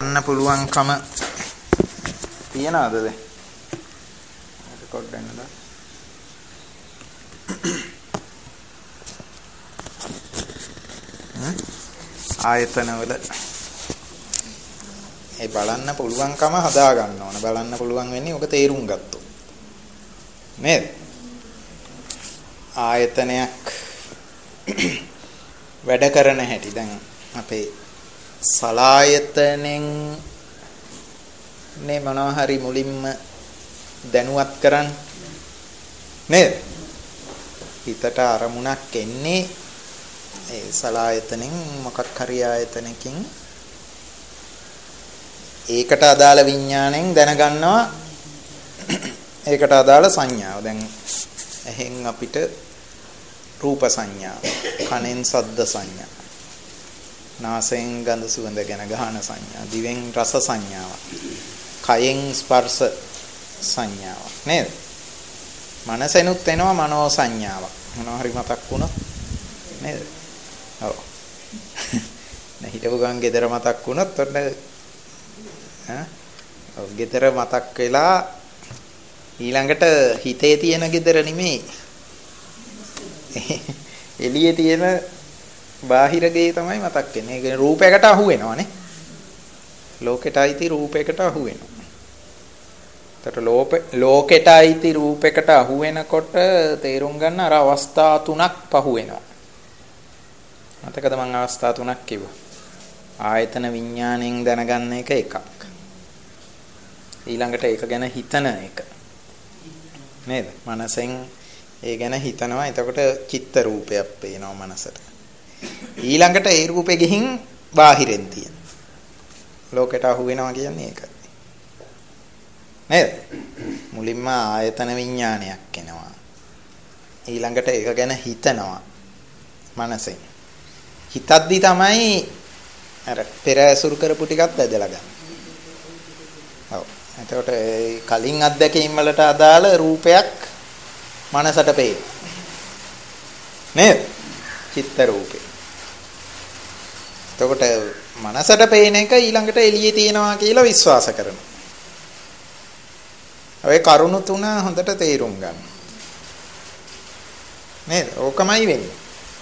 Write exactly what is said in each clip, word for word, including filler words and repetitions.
ගන්න පුළුවන්කම තියනවද? රෙකෝඩ් වෙනවද? ආයතනවල ඒ බලන්න පුළුවන්කම හදා ගන්න ඕන. බලන්න පුළුවන් වෙන්නේ ඔක තේරුම් ගත්තොත්. නේද? ආයතනයක් වැඩ කරන හැටි දැන් අපේ සලායතනෙන් නේ මොනවා හරි මුලින්ම දැනුවත් කරන්නේ නේද? හිතට අරමුණක් එන්නේ ඒ සලායතනෙන් මොකක් හරි ආයතනකින් ඒකට අදාළ විඥාණයෙන් දැනගන්නවා ඒකට අදාළ සංඥාව. දැන් එහෙන් අපිට රූප සංඥා, කනෙන් ශබ්ද සංඥා, නාසයෙන් ගඳ සුවඳ ගැන ගහන සංඥා, දිවෙන් රස සංඥාවක්, කයෙන් ස්පර්ශ සංඥාවක් නේද? මනසෙනුත් එනවා මනෝ සංඥාවක්. මොනවා හරි මතක් වුණොත් නේද? ඔව්. නැ හිතව ගමන් ගෙදර මතක් වුණොත් ඔන්න ඈ ඔව් ගෙදර මතක් වෙලා ඊළඟට හිතේ තියෙන ගෙදර නෙමෙයි එළියේ තියෙන බාහිර ගේ තමයි මතක් වෙන්නේ. ඒ රූපයකට අහු වෙනවනේ. ලෝකෙට අයිති රූපයකට අහු වෙනවා. ඒතර ලෝකෙට අයිති රූපයකට අහු වෙනකොට තේරුම් ගන්න අර අවස්ථා තුනක් පහු වෙනවා. මතකද මම අවස්ථා තුනක් කිව්වා. ආයතන විඥාණයෙන් දැනගන්න එක එකක්. ඊළඟට ඒක ගැන හිතන එක. නේද? මනසෙන් ඒ ගැන හිතනවා. එතකොට චිත්ත රූපයක් පේනවා මනසට. ඊළඟට ඒ රූපෙ ගිහින් බාහිරෙන් තියෙන ලෝකයට අහු වෙනවා කියන්නේ ඒකයි. නේද? මුලින්ම ආයතන විඥානයක් එනවා. ඊළඟට ඒක ගැන හිතනවා මනසෙන්. හිතද්දි තමයි අර පෙර ඇසුරු කරපු ටිකත් ඇදලා ගන්න. ඔව්. එතකොට කලින් අත්දැකීම් වලට අදාළ රූපයක් මනසට පේන. නේද? චිත්ත රූපේ. එතකොට මනසට පේන එක ඊළඟට එළියේ තියෙනවා කියලා විශ්වාස කරනවා. ඔය කරුණු තුන හොඳට තේරුම් ගන්න. නේද? ඕකමයි වෙන්නේ.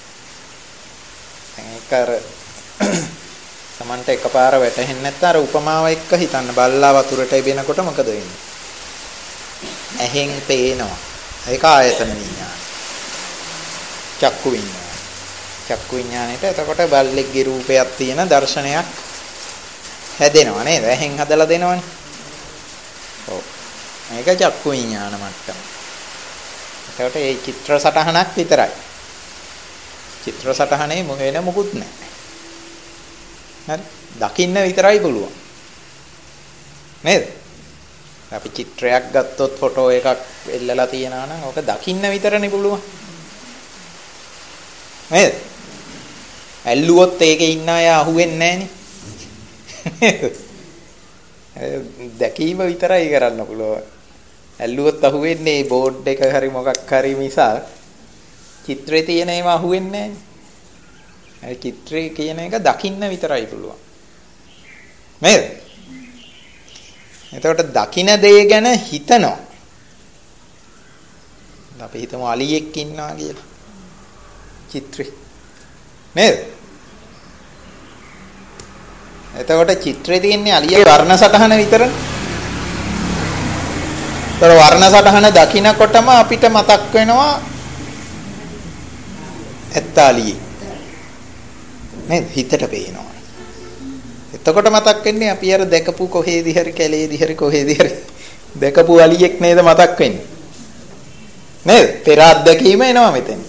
ඒක අර Samanta එකපාර වැටෙන්නේ නැත්නම් අර උපමාව එක්ක හිතන්න. බල්ලා වතුරට එබෙනකොට මොකද වෙන්නේ? ඇහෙන් පේනවා. ඒක ආයතන විඥාන. චක්කු විඥාන. චක්කු විඥානෙට එතකොට බල්ලෙක්ගේ රූපයක් තියෙන දර්ශනයක් හැදෙනවා නේද? ඇහෙන් හදලා දෙනවනේ. ඔව්. මේක චක්කු විඥාන මට්ටම. එතකොට මේ චිත්‍ර සටහනක් විතරයි. චිත්‍ර සටහනේ මොකේන මොකුත් නැහැ. හරි? දකින්න විතරයි පුළුවන්. නේද? අපි චිත්‍රයක් ගත්තොත් ෆොටෝ එකක් එල්ලලා තියනවා නම් ඕක දකින්න විතරනේ පුළුවන්. නේද? ඇල්ලුවොත් ඒකේ ඉන්න අය අහුවෙන්නේ නැහනේ. දැකීම විතරයි කරන්න පුළුවන්. ඇල්ලුවොත් අහුවෙන්නේ බෝඩ් එක හරි මොකක් හරි මිසක් චිත්‍රේ තියෙන ඒවා අහුවෙන්නේ නැහනේ. ඒ චිත්‍රේ කියන එක දකින්න විතරයි පුළුවන්. නේද? එතකොට දකින්න දේ ගැන හිතනවා. අපි හිතමු අලියෙක් ඉන්නවා කියලා. චිත්‍රේ. නේද? එතකොට චිත්‍රේ තියෙන්නේ අලියේ වර්ණ සටහන විතරනේ. ඒතර වර්ණ සටහන දකින්නකොටම අපිට මතක් වෙනවා ඇත්තාලියේ. නේද? හිතට පේනවා. එතකොට මතක් වෙන්නේ අපි අර දැකපු කොහේදී හරි කැලේදී හරි කොහේදී හරි දැකපු අලියෙක් නේද මතක් වෙන්නේ. නේද? පෙර අත්දැකීම එනවා මෙතෙන්ට.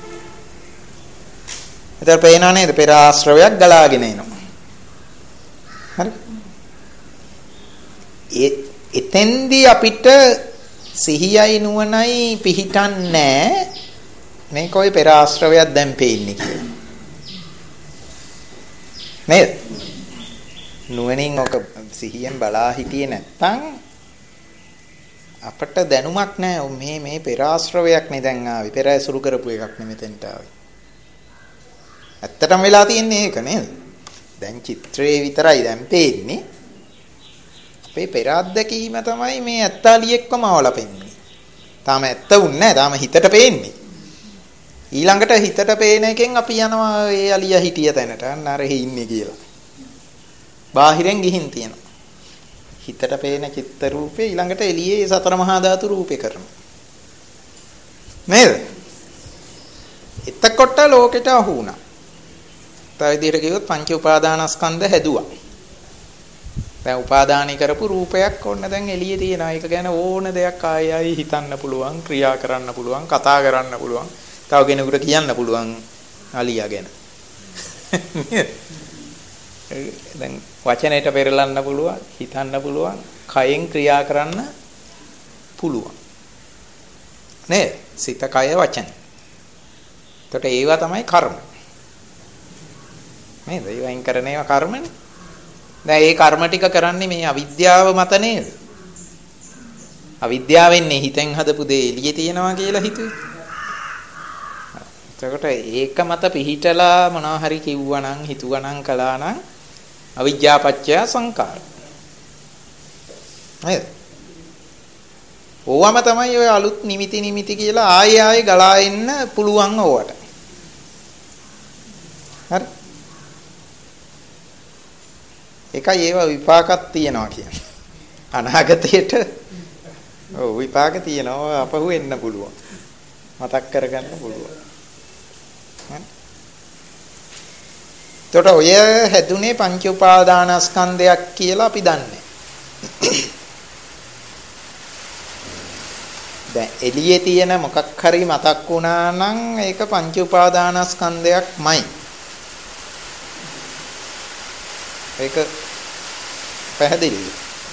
එතකොට පේනවා නේද? පෙර ආශ්‍රවයක් ගලාගෙන එනවා. හරි? ඒ එතෙන්දී අපිට සිහියයි නුවණයි පිහිටන්නේ මේක ඔය පෙර ආශ්‍රවයක් දැන් පේන්නේ කියලා. නේද? නුවණින් ඔක සිහියෙන් බලා හිටියේ නැත්තම් අපට දැනුමක් නැහැ. මේ මේ පෙර ආශ්‍රවයක් නේ දැන් ආවේ. පෙර ඇසුරු කරපු එකක් නෙමෙයි මෙතෙන්ට ආවේ. ඇත්තටම වෙලා තියෙන්නේ ඒක නේද? දැන් චිත්‍රේ විතරයි දැන් පේන්නේ. අපේ පෙර අත්දැකීම තමයි මේ ඇත්තාලියෙක්වම අවල පෙන්නේ. තාම ඇත්ත උන්නේ නැහැ. තාම හිතට පේන්නේ. ඊළඟට හිතට පේන එකෙන් අපි යනවා ඒ අලියා හිටිය තැනට. අන්න අර ඉන්නේ කියලා. බාහිරෙන් ගිහින් තියෙනවා. හිතට පේන චිත්ත රූපේ ඊළඟට එළියේ සතර මහා ධාතු රූපේ කරනවා. නේද? එතකොට ලෝකෙට අහු වුණා. තව විදිහට කිව්වොත් පංච උපාදානස්කන්ධ හැදුවා. දැන් උපාදානී කරපු රූපයක් ඔන්න දැන් එළියේ තියෙනවා. ඒක ගැන ඕන දෙයක් ආයෙ ආයෙ හිතන්න පුළුවන්, ක්‍රියා කරන්න පුළුවන්, කතා කරන්න පුළුවන්. තව කෙනෙකුට කියන්න පුළුවන් අලියා ගැන. දැන් වචනයට පෙරලන්න පුළුවන්, හිතන්න පුළුවන්, කයෙන් ක්‍රියා කරන්න පුළුවන්. නේද? සිත, කය, වචන. එතකොට ඒවා තමයි කර්ම. නේද? ඒවයින් කරන ඒවා කර්මනේ. දැන් මේ කර්ම ටික කරන්නේ මේ අවිද්‍යාව මත නේද? අවිද්‍යාවෙන්නේ හිතෙන් හදපු දේ එළියේ තියෙනවා කියලා හිතුවේ. එතකොට ඒක මත පිහිටලා මොනවා හරි කිව්වනම් හිතුවනම් කළානම් අවිද්‍යාපච්චය සංකාර. නේද? ඕවම තමයි ඔය අලුත් නිමිති නිමිති කියලා ආයෙ ආයෙ ගලා එන්න පුළුවන් ඕවට. හරි? ඒකයි ඒවා විපාකක් තියනවා කියන්නේ. අනාගතයට ඔව් විපාක තියනවා අපහු එන්න පුළුවන්. මතක් කරගන්න පුළුවන්. එතකොට ඔය හැදුනේ පංච උපාදානස්කන්ධයක් කියලා අපි දන්නේ. දැන් එළියේ තියෙන මොකක් හරි මතක් වුණා නම් ඒක පංච උපාදානස්කන්ධයක්මයි. ඒක පැහැදිලිද?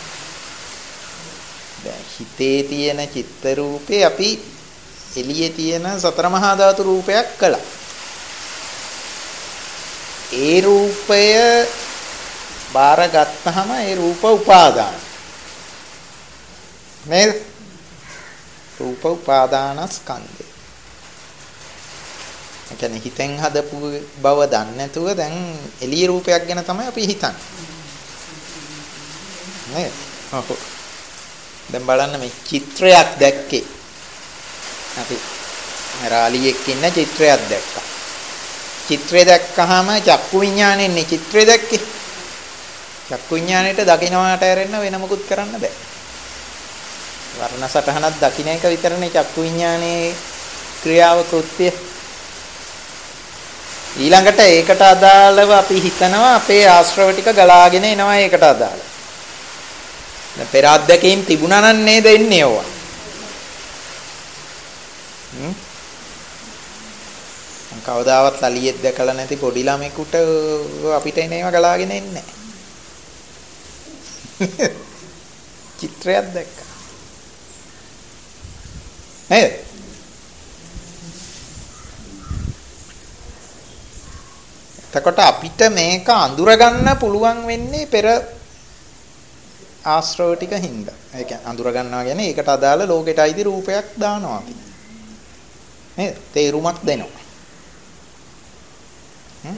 දැන් හිතේ තියෙන චිත්ත රූපේ අපි එළියේ තියෙන සතර මහා ධාතු රූපයක් කළා. ඒ රූපය බාරගත්තාම ඒ රූප උපාදාන. නේද? රූප උපාදානස්කන්ධය. ඒ කියන්නේ හිතෙන් හදපු බව දන්නේ නැතුව දැන් එළිය රූපයක් ගැන තමයි අපි හිතන්නේ. නේද? ඔව්. දැන් බලන්න මේ චිත්‍රයක් දැක්කේ. අපි රාලියෙක් ඉන්න චිත්‍රයක් දැක්කා. චිත්‍රය දැක්කහම චක්කු විඥාණයෙන් චිත්‍රය දැක්කේ. චක්කු විඥාණයට දකින්නට ඇරෙන්න වෙන මොකුත් කරන්න බෑ. වර්ණ සටහනක් දකින්න එක විතරනේ චක්කු විඥානයේ ක්‍රියාව කෘත්‍ය. ඊළඟට ඒකට අදාළව අපි හිතනවා අපේ ආශ්‍රව ටික ගලාගෙන එනවා ඒකට අදාළව. දැන් පෙර අත්දැකීම් තිබුණා නම් නේද එන්නේ ඕවා. හ්ම්. කවදාවත් අලියෙක් දැකලා නැති පොඩි ළමෙකුට අපිට එන ඒවා ගලාගෙන එන්නේ නැහැ. චිත්‍රයක් දැක්කා. නේද? එතකොට අපිට මේක අඳුර ගන්න පුළුවන් වෙන්නේ පෙර ආශ්‍රව ටික හින්දා. ඒ කියන්නේ අඳුර ගන්නවා කියන්නේ ඒකට අදාළ ලෝකෙට අයිති රූපයක් දානවා අපි. නේද? තේරුමක් දෙනවා. හ්ම්?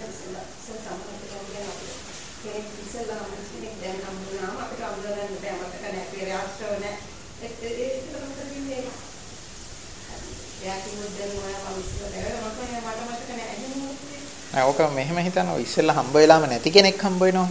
නෑ ඕක මෙහෙම හිතනවා ඉස්සෙල්ලා හම්බ වෙලාම නැති කෙනෙක් හම්බ වෙනවා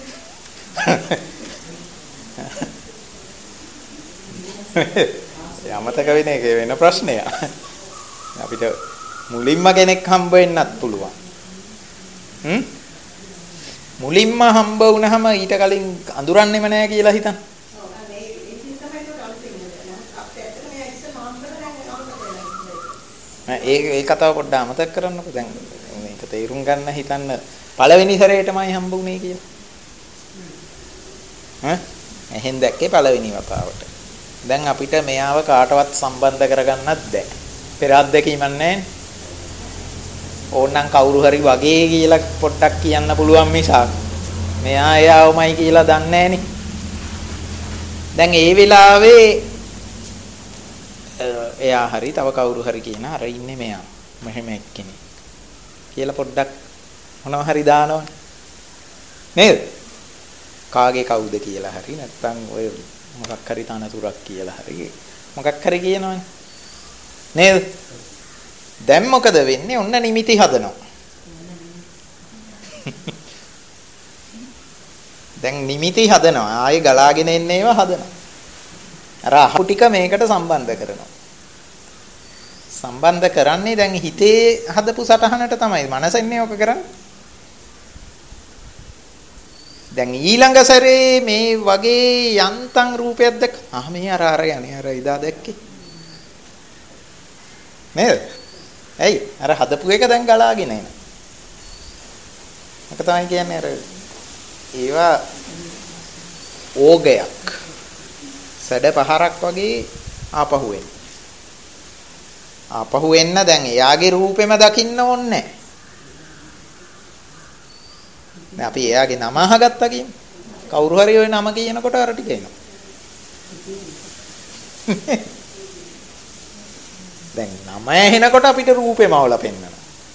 කියලා. යමතක වෙන එක වෙන ප්‍රශ්නයක්. අපිට මුලින්ම කෙනෙක් හම්බ වෙන්නත් පුළුවන්. හ්ම්? මුලින්ම හම්බ වුණාම ඊට කලින් අඳුරන්නේම නෑ කියලා හිතන්න. ඒ ඒ කතාව පොඩ්ඩක් අමතක කරන්නකෝ දැන් මේක තේරුම් ගන්න හිතන්න පළවෙනි සැරේටමයි හම්බ වුනේ කියලා. ඈ එහෙන් දැක්කේ පළවෙනි වතාවට. දැන් අපිට මෙයාව කාටවත් සම්බන්ධ කරගන්නත් බැහැ. පෙර අත්දැකීමක් නැහැ. ඕනනම් කවුරු හරි වගේ කියලා පොඩ්ඩක් කියන්න පුළුවන් මිසක් මෙයා එයාවමයි කියලා දන්නේ නැහනේ. දැන් ඒ වෙලාවේ එයා හරි තව කවුරු හරි කියන අර ඉන්නේ මෙයා මෙහෙම එක්කෙනෙක් කියලා පොඩ්ඩක් මොනවා හරි දානවනේ නේද? කාගේ කවුද කියලා හරි නැත්නම් ඔය මොකක් හරි තනතුරක් කියලා හරි මොකක් හරි කියනවනේ නේද? දැන් මොකද වෙන්නේ? ඔන්න නිමිති හදනවා. දැන් නිමිති හදනවා. ආයේ ගලාගෙන එන්නේ ඒවා හදනවා. අර අහු ටික මේකට සම්බන්ධ කරනවා. සම්බන්ධ කරන්නේ දැන් හිතේ හදපු සටහනට තමයි. මනසෙන්නේ ඔක කරන්නේ. දැන් ඊළඟ සැරේ මේ වගේ යන්තම් රූපයක් දැක්ක. ආ මේ අර අර යන්නේ අර ඉදා දැක්කේ. නේද? ඇයි? අර හදපු එක දැන් ගලාගෙන එන. ඒක තමයි කියන්නේ අර ඒවා ඕගයක්. සැඩ පහරක් වගේ ආපහු එන. ආපහු එන්න දැන් එයාගේ රූපෙම දකින්න ඕනේ නැහැ. දැන් අපි එයාගේ නම අහගත්තා කියන්නේ. කවුරු හරි ওই නම කියනකොට අර ටික එනවා. දැන් නම ඇහෙනකොට අපිට රූපෙම අවල පෙන්වනවා.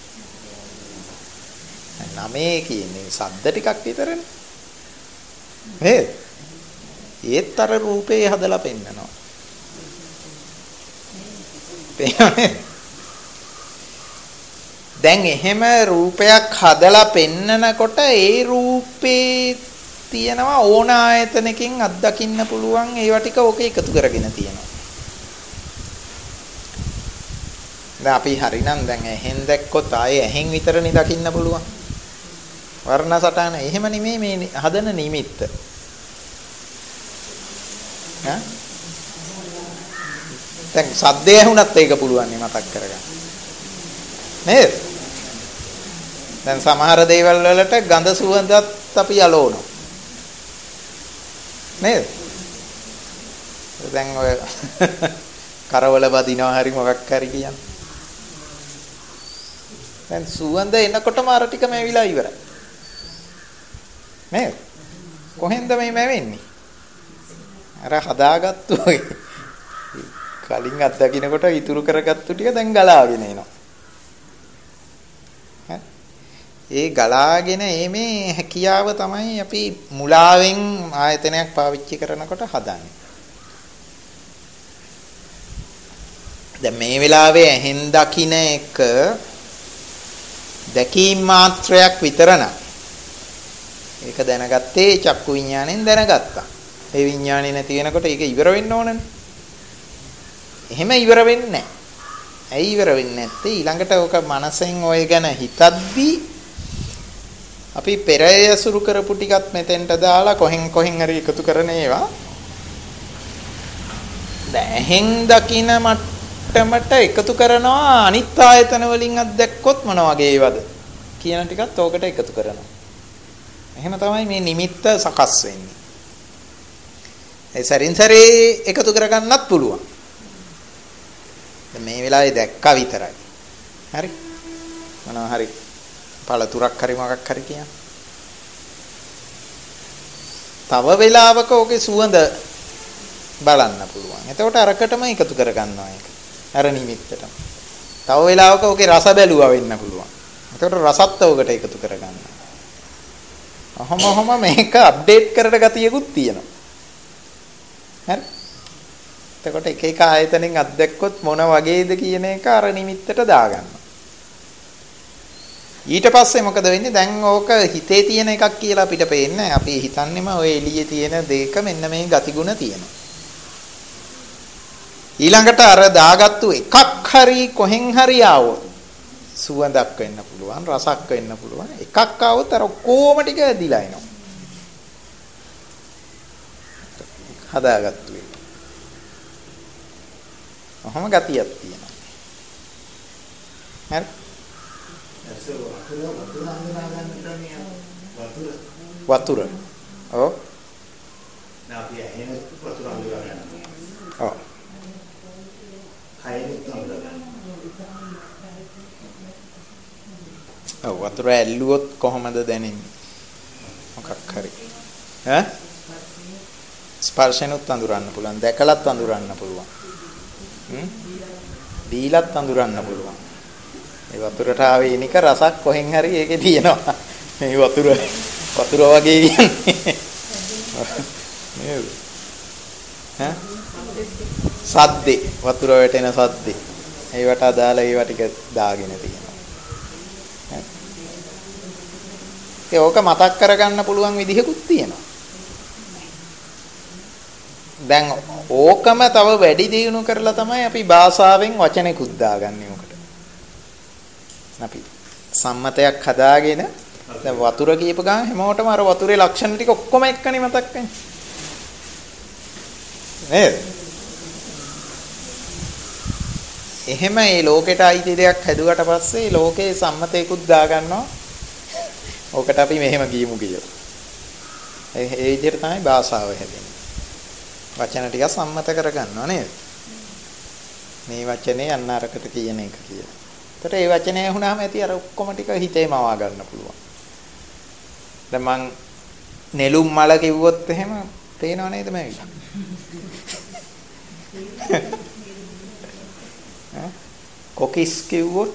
නමේ කියන්නේ ශබ්ද ටිකක් විතරනේ. නේද? ඒත් අර රූපේ හදලා පෙන්වනවා. දැන් එහෙම රූපයක් හදලා පෙන්නනකොට ඒ රූපේ තියෙනවා ඕන ආයතනකින් අත්දකින්න පුළුවන් ඒවා ටික ඕක එකතු කරගෙන තියෙනවා. දැන් අපි හරිනම් දැන් ඇහෙන් දැක්කොත් ආයේ ඇහෙන් විතරනේ දකින්න පුළුවන්. වර්ණ සටහන එහෙම නෙමෙයි මේ හදන නිමිත්ත. ඈ දැන් සද්දය ඇහුණත් ඒක පුළුවන් නේ මතක් කරගන්න. නේද? දැන් සමහර දේවල් වලට ගඳ සුවඳත් අපි යලවනවා. නේද? දැන් ඔය කරවල බදිනවා හරි මොකක් හරි කියන්නේ. දැන් සුවඳ එනකොටම අර ටිකම ඇවිලා ඉවරයි. නේද? කොහෙන්ද මේ මැවෙන්නේ? අර හදාගත්තු කලින් අත්දකින්නකොට ඉතුරු කරගත්තු ටික දැන් ගලාගෙන එනවා. ඒ ගලාගෙන එීමේ හැකියාව තමයි අපි මුලාවෙන් ආයතනයක් පාවිච්චි කරනකොට හදන්නේ. දැන් මේ වෙලාවේ ඇහෙන් දකින්න එක දැකීම් මාත්‍රයක් විතර නම් ඒක දැනගත්තේ චක්කු විඥාණයෙන් දැනගත්තා. ඒ විඥාණය නැති වෙනකොට ඒක ඉවර වෙන්න ඕනනේ. එහෙම ඉවර වෙන්නේ නැහැ. ඇයි ඉවර වෙන්නේ නැත්තේ? ඊළඟට ඔක මනසෙන් ඔය ගැන හිතද්දී අපි පෙරය සුරු කරපු ටිකත් මෙතෙන්ට දාලා කොහෙන් කොහෙන් හරි එකතු කරන ඒවා දැන් දකින්න මට්ටමට එකතු කරනවා. අනිත් ආයතන වලින් අත්දැක්කොත් මොන වගේ ඒවද කියන ටිකත් ඕකට එකතු කරනවා. එහෙම තමයි මේ නිමිත්ත සකස් වෙන්නේ. ඒ සරින් සරේ එකතු කරගන්නත් පුළුවන්. මේ වෙලාවේ දැක්කා විතරයි. හරි? මොනවා හරි පළතුරක් හරි මොකක් හරි කියන. තව වෙලාවක ඕකේ සුවඳ බලන්න පුළුවන්. එතකොට අරකටම එකතු කරගන්නවා ඒක. අර නිමිත්තටම. තව වෙලාවක ඕකේ රස බැලුවා වෙන්න පුළුවන්. එතකොට රසත් ඕකට එකතු කරගන්නවා. අහම අහම මේක අප්ඩේට් කරලා ගතියකුත් තියෙනවා. හරි? එතකොට එක එක ආයතනෙන් අත්දැක්කොත් මොන වගේද කියන එක අර නිමිත්තට දාගන්නවා. ඊට පස්සේ මොකද වෙන්නේ? දැන් ඕක හිතේ තියෙන එකක් කියලා අපිට පේන්නේ. අපි හිතන්නේම ඔය එළියේ තියෙන දෙක මෙන්න මේ ගතිගුණ තියෙනවා. ඊළඟට අර දාගත්තු එකක් හරි කොහෙන් හරි ආවොත් සුවඳක් වෙන්න පුළුවන්, රසක් වෙන්න පුළුවන්. එකක් ආවොත් අර කොහොම ටික ඇදිලා එනවා. හදාගත්තු එක. ඔහොම ගතියක් තියෙනවා. හරි? වතුර. ඔව්. නාපිය එහෙම වතුර අඳුරා ගන්න. ඔව්. කයෙත් අඳුරා ගන්න. ඔව් වතුර ඇල්ලුවොත් කොහොමද දැනෙන්නේ? මොකක් හරි. ඈ? ස්පර්ශෙනුත් අඳුරන්න පුළුවන්. දැකලත් අඳුරන්න පුළුවන්. හ්ම්? දීලත් අඳුරන්න පුළුවන්. ඒ වතුරට ආවේනික රසක් කොහෙන් හරි ඒකේ තියෙනවා. මේ වතුර වතුර වගේ කියන්නේ. නේද? ඈ? සද්දේ වතුර වැටෙන සද්දේ. ඒවට අදාළ ඒවා ටික දාගෙන තියෙනවා. ඈ? ඒක මතක් කරගන්න පුළුවන් විදිහකුත් තියෙනවා. දැන් ඕකම තව වැඩි දියුණු කරලා තමයි අපි භාෂාවෙන් වචනෙකුත් දාගන්නේ මොකට. අපි සම්මතයක් හදාගෙන දැන් වතුර කියප ගමන් හැමෝටම අර වතුරේ ලක්ෂණ ටික ඔක්කොම එක්කනේ මතක් වෙන්නේ. නේද? එහෙම මේ ලෝකෙට අයිති දෙයක් හැදුවට පස්සේ ලෝකේ සම්මතයකුත් දාගන්නවා. ඕකට අපි මෙහෙම කියමු කියලා. ඒ ඒ විදිහට තමයි භාෂාව හැදෙන්නේ. වචන ටික සම්මත කරගන්නවා නේද? මේ වචනේ අන්න අරකට කියන එක කියලා. ඒතර ඒ වචනේ වුණාම ඇති අර ඔක්කොම ටික හිතේ මවා ගන්න පුළුවන්. දැන් මං නෙළුම් මල කිව්වොත් එහෙම පේනව නේද මෑවිලා? ඈ කොකිස් කිව්වොත්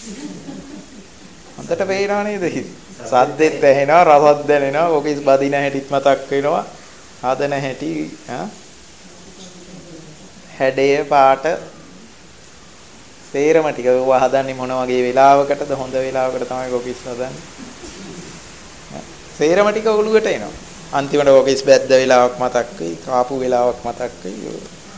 හොඳට පේනව නේද? සද්දෙත් ඇහෙනවා, රසත් දැනෙනවා, කොකිස් බදින හැටිත් මතක් වෙනවා, හදන හැටි ඈ හැඩය පාට තේරම ටික ඔවා හදන්නේ මොන වගේ වෙලාවකටද? හොඳ වෙලාවකට තමයි කොකිස් හදන්නේ. තේරම ටික ඔළුවට එනවා. අන්තිමට කොකිස් බැද්ද වෙලාවක් මතක් වෙයි, කාපු වෙලාවක් මතක් වෙයි.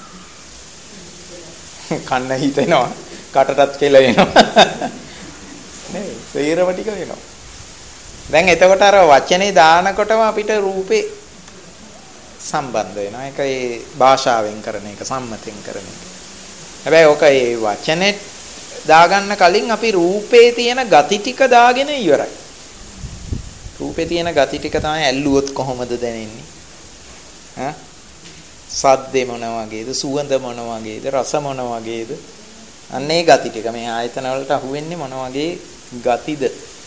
කන්න හිතෙනවා, කටටත් කෙලෙනවා. නේ තේරම ටික වෙනවා. දැන් එතකොට අර වචනේ දානකොටම අපිට රූපේ සම්බන්ධ වෙනවා. ඒක ඒ භාෂාවෙන් කරන එක, සම්මතෙන් කරන එක. හැබැයි ඔක ඒ වචනේ දාගන්න කලින් අපි රූපේ තියෙන ගති ටික දාගෙන ඉවරයි. රූපේ තියෙන ගති ටික තමයි ඇල්ලුවොත් කොහොමද දැනෙන්නේ? ඈ? සද්දේ මොන වගේද? සුවඳ මොන වගේද? රස මොන වගේද? අන්න ඒ ගති ටික මේ ආයතන වලට අහු වෙන්නේ මොන වගේ ගතිද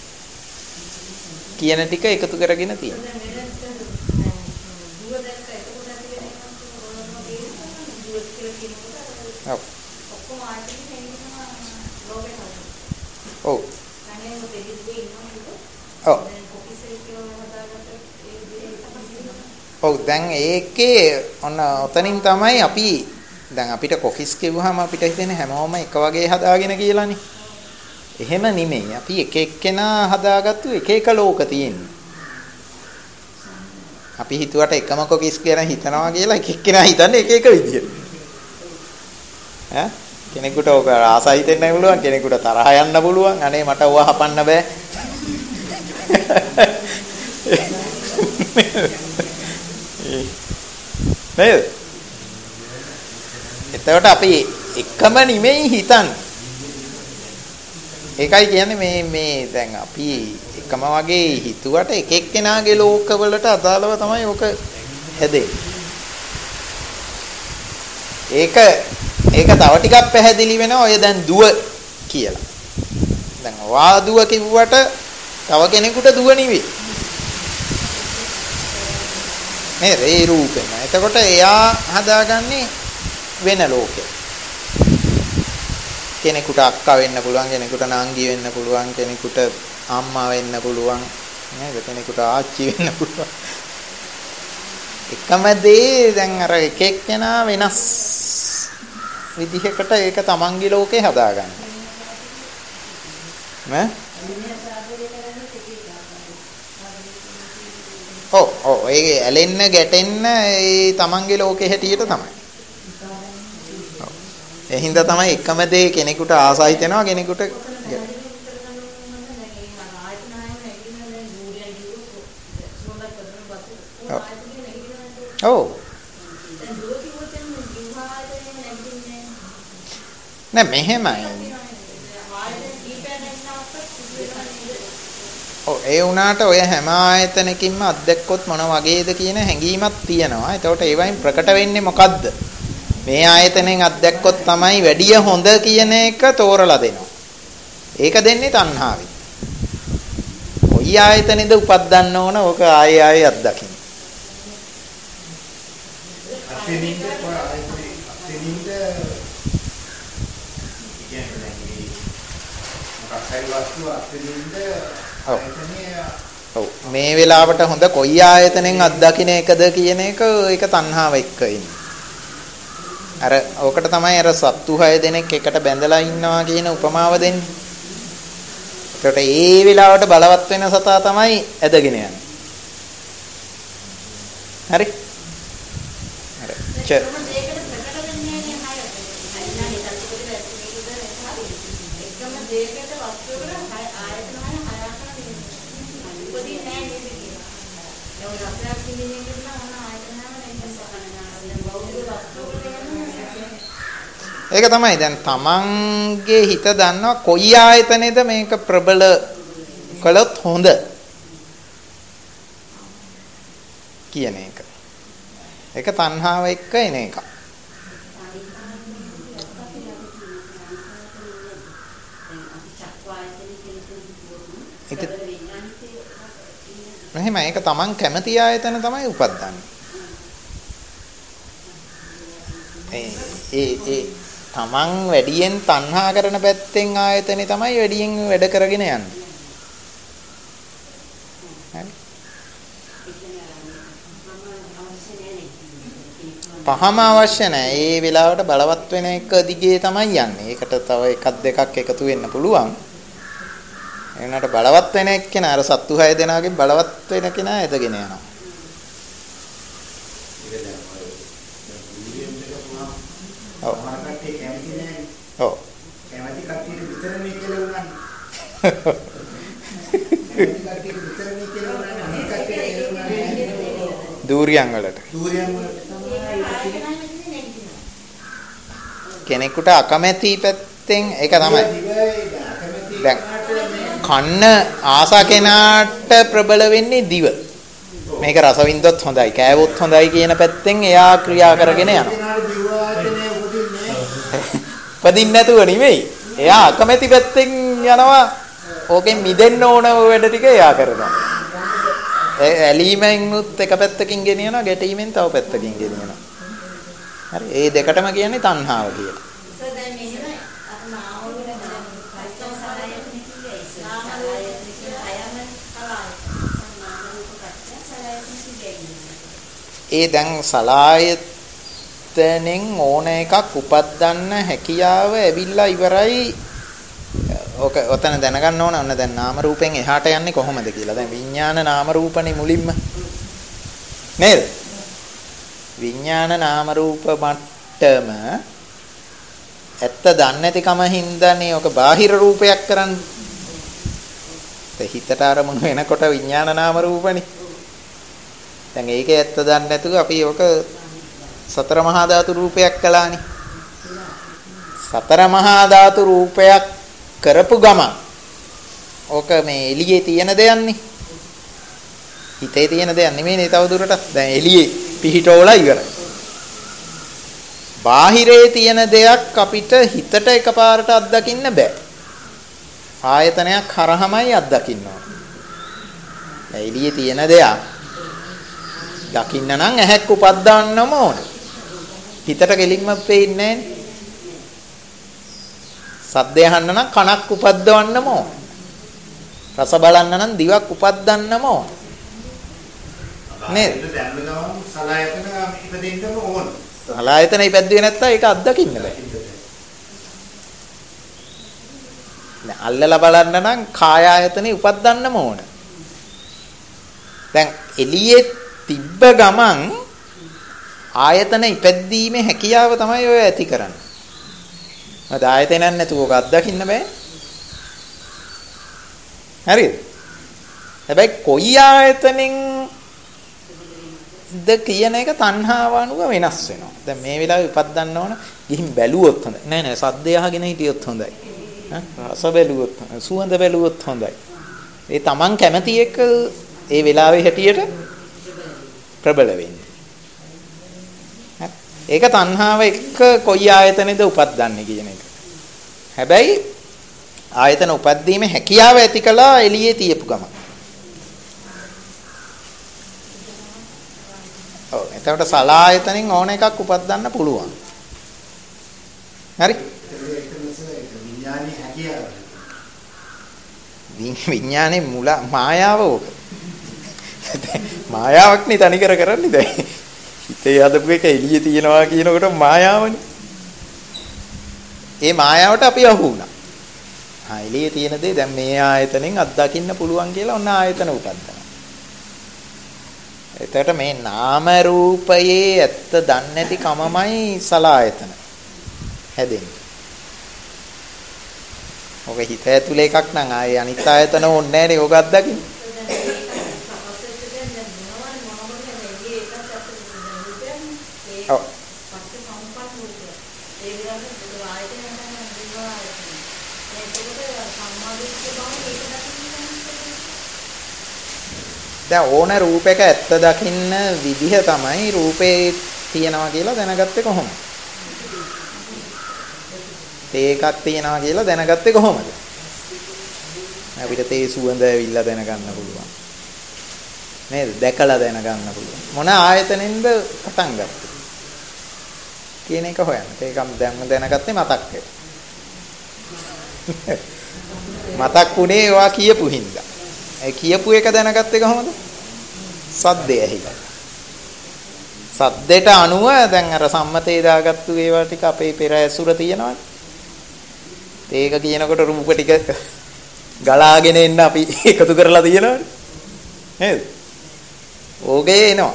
කියන ටික එකතු කරගෙන තියෙනවා. ඔව්. ඔව්. ඔව්. ඔව් දැන් ඒකේ ඔන්න ඔතනින් තමයි අපි දැන් අපිට කොකිස් කිව්වහම අපිට හිතෙන්නේ හැමෝම එක වගේ හදාගෙන කියලානේ. එහෙම නෙමෙයි. අපි එක එක්කෙනා හදාගත්තු එක එක ලෝක තියෙන්නේ. අපි හිතුවට එකම කොකිස් ගැන හිතනවා කියලා එක එක්කෙනා හිතන්නේ එක එක විදියට. ඈ කෙනෙකුට ඔක ආසයි හිතෙන්න පුළුවන්, කෙනෙකුට තරහ යන්න පුළුවන්. අනේ මට ඕවා හපන්න බෑ. නේද? එතකොට අපි එකම නෙමෙයි හිතන්නේ. ඒකයි කියන්නේ මේ මේ දැන් අපි එකම වගේ හිතුවට එක එක්කෙනාගේ ලෝකවලට අදාළව තමයි ඔක හැදෙන්නේ. ඒක ඒක තව ටිකක් පැහැදිලි වෙනවා ඔය දැන් දුව කියලා. දැන් වා දුව කිව්වට තව කෙනෙකුට දුව නෙවෙයි. නේද? ඒ රූපෙම. එතකොට එයා හදාගන්නේ වෙන ලෝකෙ. කෙනෙකුට අක්කා වෙන්න පුළුවන්, කෙනෙකුට නංගි වෙන්න පුළුවන්, කෙනෙකුට අම්මා වෙන්න පුළුවන්, නේද? කෙනෙකුට ආච්චි වෙන්න පුළුවන්. එකම දේ දැන් අර එක එක්කෙනා වෙනස් විදිහකට ඒක තමන්ගේ ලෝකේ හදාගන්න. නේ? ඔව් ඔව් ඒ ඇලෙන්න ගැටෙන්න ඒ තමන්ගේ ලෝකේ හැටියට තමයි. ඔව්. ඒ හින්දා තමයි එකම දේ කෙනෙකුට ආසයි වෙනවා කෙනෙකුට ඔව්. නෑ මෙහෙමයි. ඔව් ඒ වුණාට ඔය හැම ආයතනකින්ම අත්දැක්කොත් මොන වගේද කියන හැඟීමක් තියෙනවා. ඒතකොට ඒ වයින් ප්‍රකට වෙන්නේ මොකද්ද? මේ ආයතනෙන් අත්දැක්කොත් තමයි වැඩිය හොඳ කියන එක තෝරලා දෙනවා. ඒක දෙන්නේ තණ්හාවෙන්. කොයි ආයතනෙද උපදින්න ඕන ඕක ආයේ ආයේ අත්දකින්න. අතනින්ද අතනින්ද කියන්නේ මොකක්ද වස්තුව අතනින්ද ආයතනයේ ඔව් මේ වෙලාවට හොඳ කොයි ආයතනෙන් අත්දකින්න එකද කියන එක ඒක තණ්හාව එක්ක ඉන්නේ. අර ඕකට තමයි අර සත්තු හය දෙනෙක් එකට බැඳලා ඉන්නවා කියන උපමාව දෙන්නේ. ඒකට ඒ වෙලාවට බලවත් වෙන සතා තමයි ඇදගෙන යන්නේ. හරි? හරි. ච ඒක තමයි දැන් තමන්ගේ හිත දන්නවා කොයි ආයතනයේද මේක ප්‍රබල කළොත් හොඳ කියන එක. ඒක තණ්හාව එක්ක එන එක. එහෙනම් ඒක තමන් කැමති ආයතන තමයි උපදින්නේ. ඒ ඒ ඒ තමන් වැඩියෙන් තණ්හා කරන පැත්තෙන් ආයතනේ තමයි වැඩියෙන් වැඩ කරගෙන යන්නේ. හරි. පහම අවශ්‍ය නැහැ. ඒ වෙලාවට බලවත් වෙන එක දිගේ තමයි යන්නේ. ඒකට තව එකක් දෙකක් එකතු වෙන්න පුළුවන්. එනකට බලවත් වෙන එක්කෙනා අර සත්තු හය දෙනාගෙන් බලවත් වෙන කෙනා ඇදගෙන යනවා. ඔව්. ඔව්. කැමති කට්ටියට විතරනේ කියලා උනන්නේ. කැමති කට්ටියට විතරනේ කියලා උනන්නේ. අනිත් කට්ටියට කියලා උනන්නේ. දූරියන් වලට. දූරියන් වලට කෙනෙකුට අකමැති පැත්තෙන් ඒක තමයි. දැන් කන්න ආසා කෙනාට ප්‍රබල වෙන්නේ දිව. මේක රස වින්දොත් හොඳයි, කෑවොත් හොඳයි කියන පැත්තෙන් එයා ක්‍රියා කරගෙන යනවා. උපදින්න නැතුව නෙවෙයි. එයා අකමැති පැත්තෙන් යනවා. ඕකෙන් මිදෙන්න ඕන වැඩ ටික එයා කරනවා. ඇලීමෙන් උත් එක පැත්තකින් ගෙනියනවා, ගැටීමෙන් තව පැත්තකින් ගෙනියනවා. හරි. ඒ දෙකටම කියන්නේ තණ්හාව කියලා. ඒ දැන් සලායතනෙන් ඕන එකක් උපදින්න හැකියාව ඇවිල්ලා ඉවරයි. ඔක ඔතන දැනගන්න ඕන ඔන්න දැන් නාම රූපෙන් එහාට යන්නේ කොහොමද කියලා. දැන් විඥාන නාම රූපනේ මුලින්ම නේද? විඥාන නාම රූප මට්ටම ඇත්ත දන්නේ නැතිකම හින්දානේ ඔක බාහිර රූපයක් කරන්නේ. ඒ හිතට අරමුණු වෙනකොට විඥාන නාම රූපනේ. දැන් ඒකේ ඇත්ත දන්නේ නැතුව අපි ඔක සතර මහා ධාතු රූපයක් කළානේ. සතර මහා ධාතු රූපයක් කරපු ගමන් ඕක මේ එළියේ තියෙන දෙයක්නේ. හිතේ තියෙන දෙයක් නෙමෙයිනේ තව දුරට. දැන් එළියේ පිහිටෝලා ඉවරයි. බාහිරේ තියෙන දෙයක් අපිට හිතට එකපාරට අත්දකින්න බෑ. ආයතනයක් හරහමයි අත්දකින්න ඕන. දැන් එළියේ තියෙන දෙයක් දකින්න නම් ඇහැක් උපද්දවන්නම ඕන. හිතට කෙලින්ම පේන්නේ නැහැ. සද්දය අහන්න නම් කනක් උපද්දවන්නම ඕන. රස බලන්න නම් දිවක් උපද්දන්නම ඕන. නේද? සලායතන ඉපදෙන්නම ඕන. සලායතන ඉපැද්දුවේ නැත්තම් ඒක අත්දකින්න බෑ. දැන් අල්ලලා බලන්න නම් කාය ආයතනේ උපද්දන්නම ඕන. දැන් එළියේ තිබ්බ ගමන් ආයතන ඉපැද්දීමේ හැකියාව තමයි ඔය ඇති කරන්නේ. මොකද ආයතනයක් නැතුව ඔක අත්දකින්න බෑ. හරිද? හැබැයි කොයි ආයතනෙන් ද කියන එක තණ්හාව අනුව වෙනස් වෙනවා. දැන් මේ වෙලාවේ උපද්දන්න ඕන ගිහින් බැලුවොත් හොඳයි. නෑ නෑ සද්දය අහගෙන හිටියොත් හොඳයි. රස බැලුවොත් සුවඳ බැලුවොත් හොඳයි. ඒ Taman කැමති එක ඒ වෙලාවේ හැටියට ප්‍රබල වෙන්නේ. ඒක තණ්හාව එක්ක කොයි ආයතනෙද උපද්දන්නේ කියන එක. හැබැයි ආයතන උපද්දීමේ හැකියාව ඇති කළා එළියේ තියපු ගම. ඔව් එතකොට සලායතනෙන් ඕන එකක් උපද්දන්න පුළුවන්. හරි? විඥානේ හැකියාව. විඥානේ මුල මායාව ඕක. මායාවක් නේ තනි කර කරන්නේ දැන්. හිතේ හදපු එක එළියේ තියනවා කියනකොට මායාවනේ. ඒ මායාවට අපි අහු වුණා. ආ එළියේ තියෙන දේ දැන් මේ ආයතනෙන් අත්දකින්න පුළුවන් කියලා ඔන්න ආයතන උපදිනවා. එතකොට මේ නාම රූපයේ ඇත්ත දන්නේ නැති කමමයි සලආයතන හැදෙන්නේ. ඔක හිත ඇතුලේ එකක් නම් ආයේ අනිත් ආයතන ඕනේ නැහැ නේ ඔක අත්දකින්න. ඔව්. දැන් ඕන රූපයක ඇත්ත දකින්න විදිහ තමයි රූපේ තියනවා කියලා දැනගත්තේ කොහොමද? තේ එකක් තියනවා කියලා දැනගත්තේ කොහොමද? අපිට තේ සුවඳ ඇවිල්ලා දැනගන්න පුළුවන්. නේද? දැකලා දැනගන්න පුළුවන්. මොන ආයතනෙන්ද පටන් ගත්තේ? කියන එක හොයන්න. ඒකම දැන් දැනගත්තේ මතක් වෙලා. මතක් වුණේ ඔයා කියපු හින්දා. ඒ කියපු එක දැනගත්තේ කොහොමද? සද්දය ඇහිලා. සද්දේට අනුව දැන් අර සම්මතේ දාගත්තු ඒවා ටික අපේ පෙර ඇසුර තියෙනවානේ. ඒක කියනකොට රූප ටික ගලාගෙන එන්න අපි එකතු කරලා තියෙනවානේ. නේද? ඕකේ එනවා.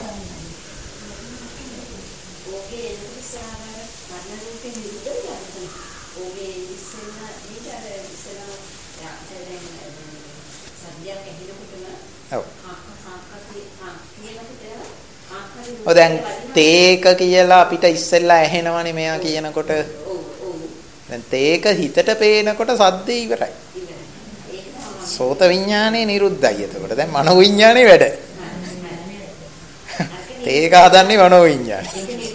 ඔව් දැන් තේක කියලා අපිට ඉස්සෙල්ලා ඇහෙනවනේ මෙයා කියනකොට. දැන් තේක හිතට පේනකොට සද්දේ ඉවරයි. සෝත විඥානේ නිරුද්ධයි. එතකොට දැන් මනෝ විඥානේ වැඩ. තේක හදන්නේ මනෝ විඥානේ.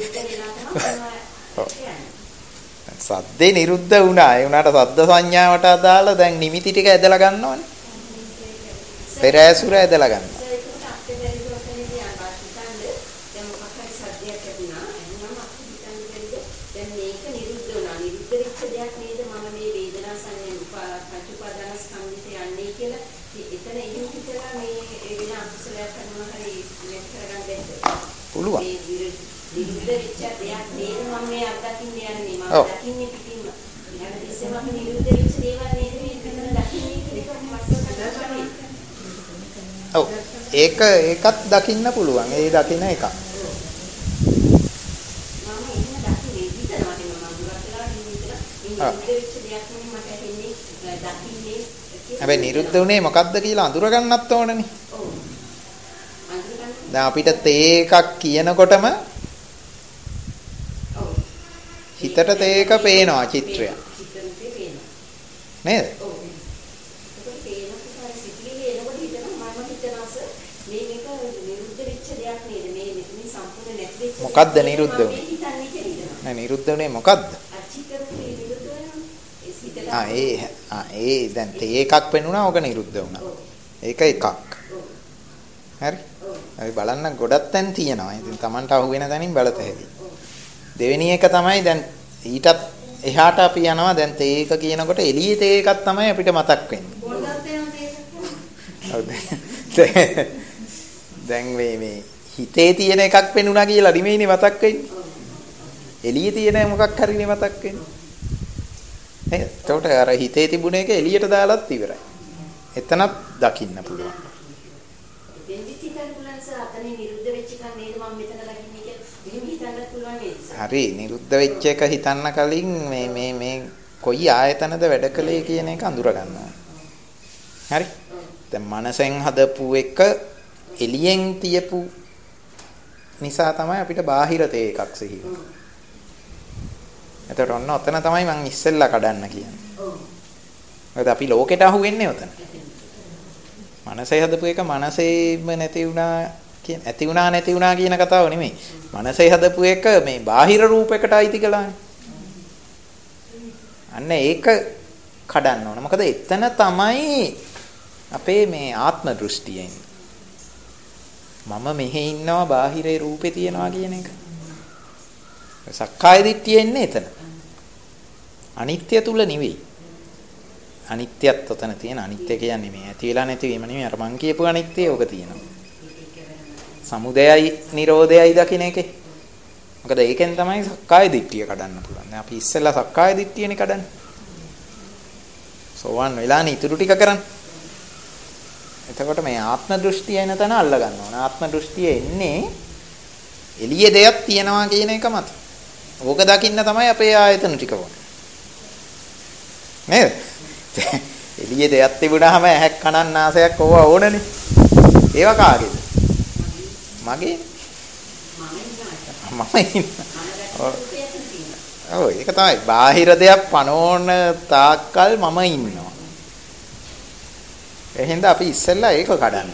සද්දේ නිරුද්ධ වුණා. ඒ වුණාට සද්ද සංඥාවට අදාළ දැන් නිමිති ටික ඇදලා ගන්නවනේ. පෙර ඇසුර ඇදලා ගන්නවා. පුළුවන්. නිරුද්ධ වෙච්ච දෙයක් නේද මම මේ අත්දකින්න යන්නේ මම දකින්නේ පිටින්ම. ඊළඟ තිස්සේ මම නිරුද්ධ වෙච්ච දේවල් නේද මේ මෙතන දකින්නේ කියලා මම ඔව් ඒක ඒකත් දකින්න පුළුවන්. ඒ දකින්න එකක්. මම එහෙම දකින්නේ විතරම මම දුරක් වෙලා නිරුද්ධ වෙච්ච දෙයක් නෙමෙයි මට ඇහෙන්නේ දකින්නේ. හැබැයි නිරුද්ධ වුණේ මොකද්ද කියලා අඳුර ගන්නත් ඕනනේ. දැන් අපිට තේ එකක් කියනකොටම හිතට තේ එක පේනවා චිත්‍රය. නේද? මොකද්ද නිරුද්ධ වුනේ? නෑ නිරුද්ධ වුනේ මොකද්ද? ආ ඒ ආ ඒ දැන් තේ එකක් පෙන්නුණා ඕක නිරුද්ධ වුණා. ඒක එකක්. හරි? අපි බලන්න ගොඩක් තැන් තියෙනවා. ඉතින් Tamanට අහු වෙන තැනින් බලත හැකියි. දෙවෙනි එක තමයි දැන් ඊටත් එහාට අපි යනවා. දැන් තේ එක කියනකොට එළියේ තේ එකක් තමයි අපිට මතක් වෙන්නේ. දැන් මේ මේ හිතේ තියෙන එකක් පෙනුණා කියලා නෙමෙයිනේ මතක් වෙන්නේ. එළියේ තියෙන මොකක් හරිනේ මතක් වෙන්නේ. නේද? එතකොට අර හිතේ තිබුණ එක එළියට දාලත් ඉවරයි. එතනත් දකින්න පුළුවන්. හරි නිරුද්ධ වෙච්ච එක හිතන්න කලින් මේ මේ මේ කොයි ආයතනද වැඩ කළේ කියන එක අඳුර ගන්නවා. හරි? දැන් මනසෙන් හදපු එක එළියෙන් තියපු නිසා තමයි අපිට බාහිර තේ එකක් සිහි වෙන්නේ. එතකොට ඔන්න ඔතන තමයි මං ඉස්සෙල්ලා කඩන්න කියන්නේ. ඔව්. මොකද අපි ලෝකෙට අහු වෙන්නේ ඔතන. මනසේ හදපු එක මනසේම නැති වුණා කියන ඇති වුණා නැති වුණා කියන කතාව නෙමෙයි. මනසේ හදපු එක මේ බාහිර රූපයකට අයිති කළානේ. අන්න ඒක කඩන්න ඕන. මොකද එතන තමයි අපේ මේ ආත්ම දෘෂ්ටියෙන් මම මෙහෙ ඉන්නවා බාහිරේ රූපේ තියනවා කියන එක. සක්කාය දිට්ඨිය එන්නේ එතන. අනිත්‍ය තුල නෙවෙයි. අනිත්‍යත් ඔතන තියෙන අනිත්‍ය කියන්නේ මේ ඇති වෙලා නැති වීම නෙමෙයි. අර මං කියපු අනිත්‍ය ඕක තියෙනවා. සමුදයයි නිරෝධයයි දකින්න එකේ. මොකද ඒකෙන් තමයි සක්කාය දිට්ඨිය කඩන්න පුළුවන්. දැන් අපි ඉස්සෙල්ලා සක්කාය දිට්ඨියනේ කඩන්නේ. සෝවන් වෙලානේ ඉතුරු ටික කරන්නේ. එතකොට මේ ආත්ම දෘෂ්ටිය එන තැන අල්ල ගන්න ඕන. ආත්ම දෘෂ්ටිය එන්නේ එළියේ දෙයක් තියනවා කියන එක මත. ඕක දකින්න තමයි අපේ ආයතන ටික වුනේ. නේද? එළියේ දෙයක් තිබුණාම ඇහක් කනන් නාසයක් ඕවා ඕනනේ. ඒවා කාගේද? මගේ. මම ඉන්න. ඔව් ඒක තමයි. බාහිර දෙයක් පනෝන තාක්කල් මම ඉන්නවා. එහෙනම් අපි ඉස්සෙල්ලා ඒක කඩන්න.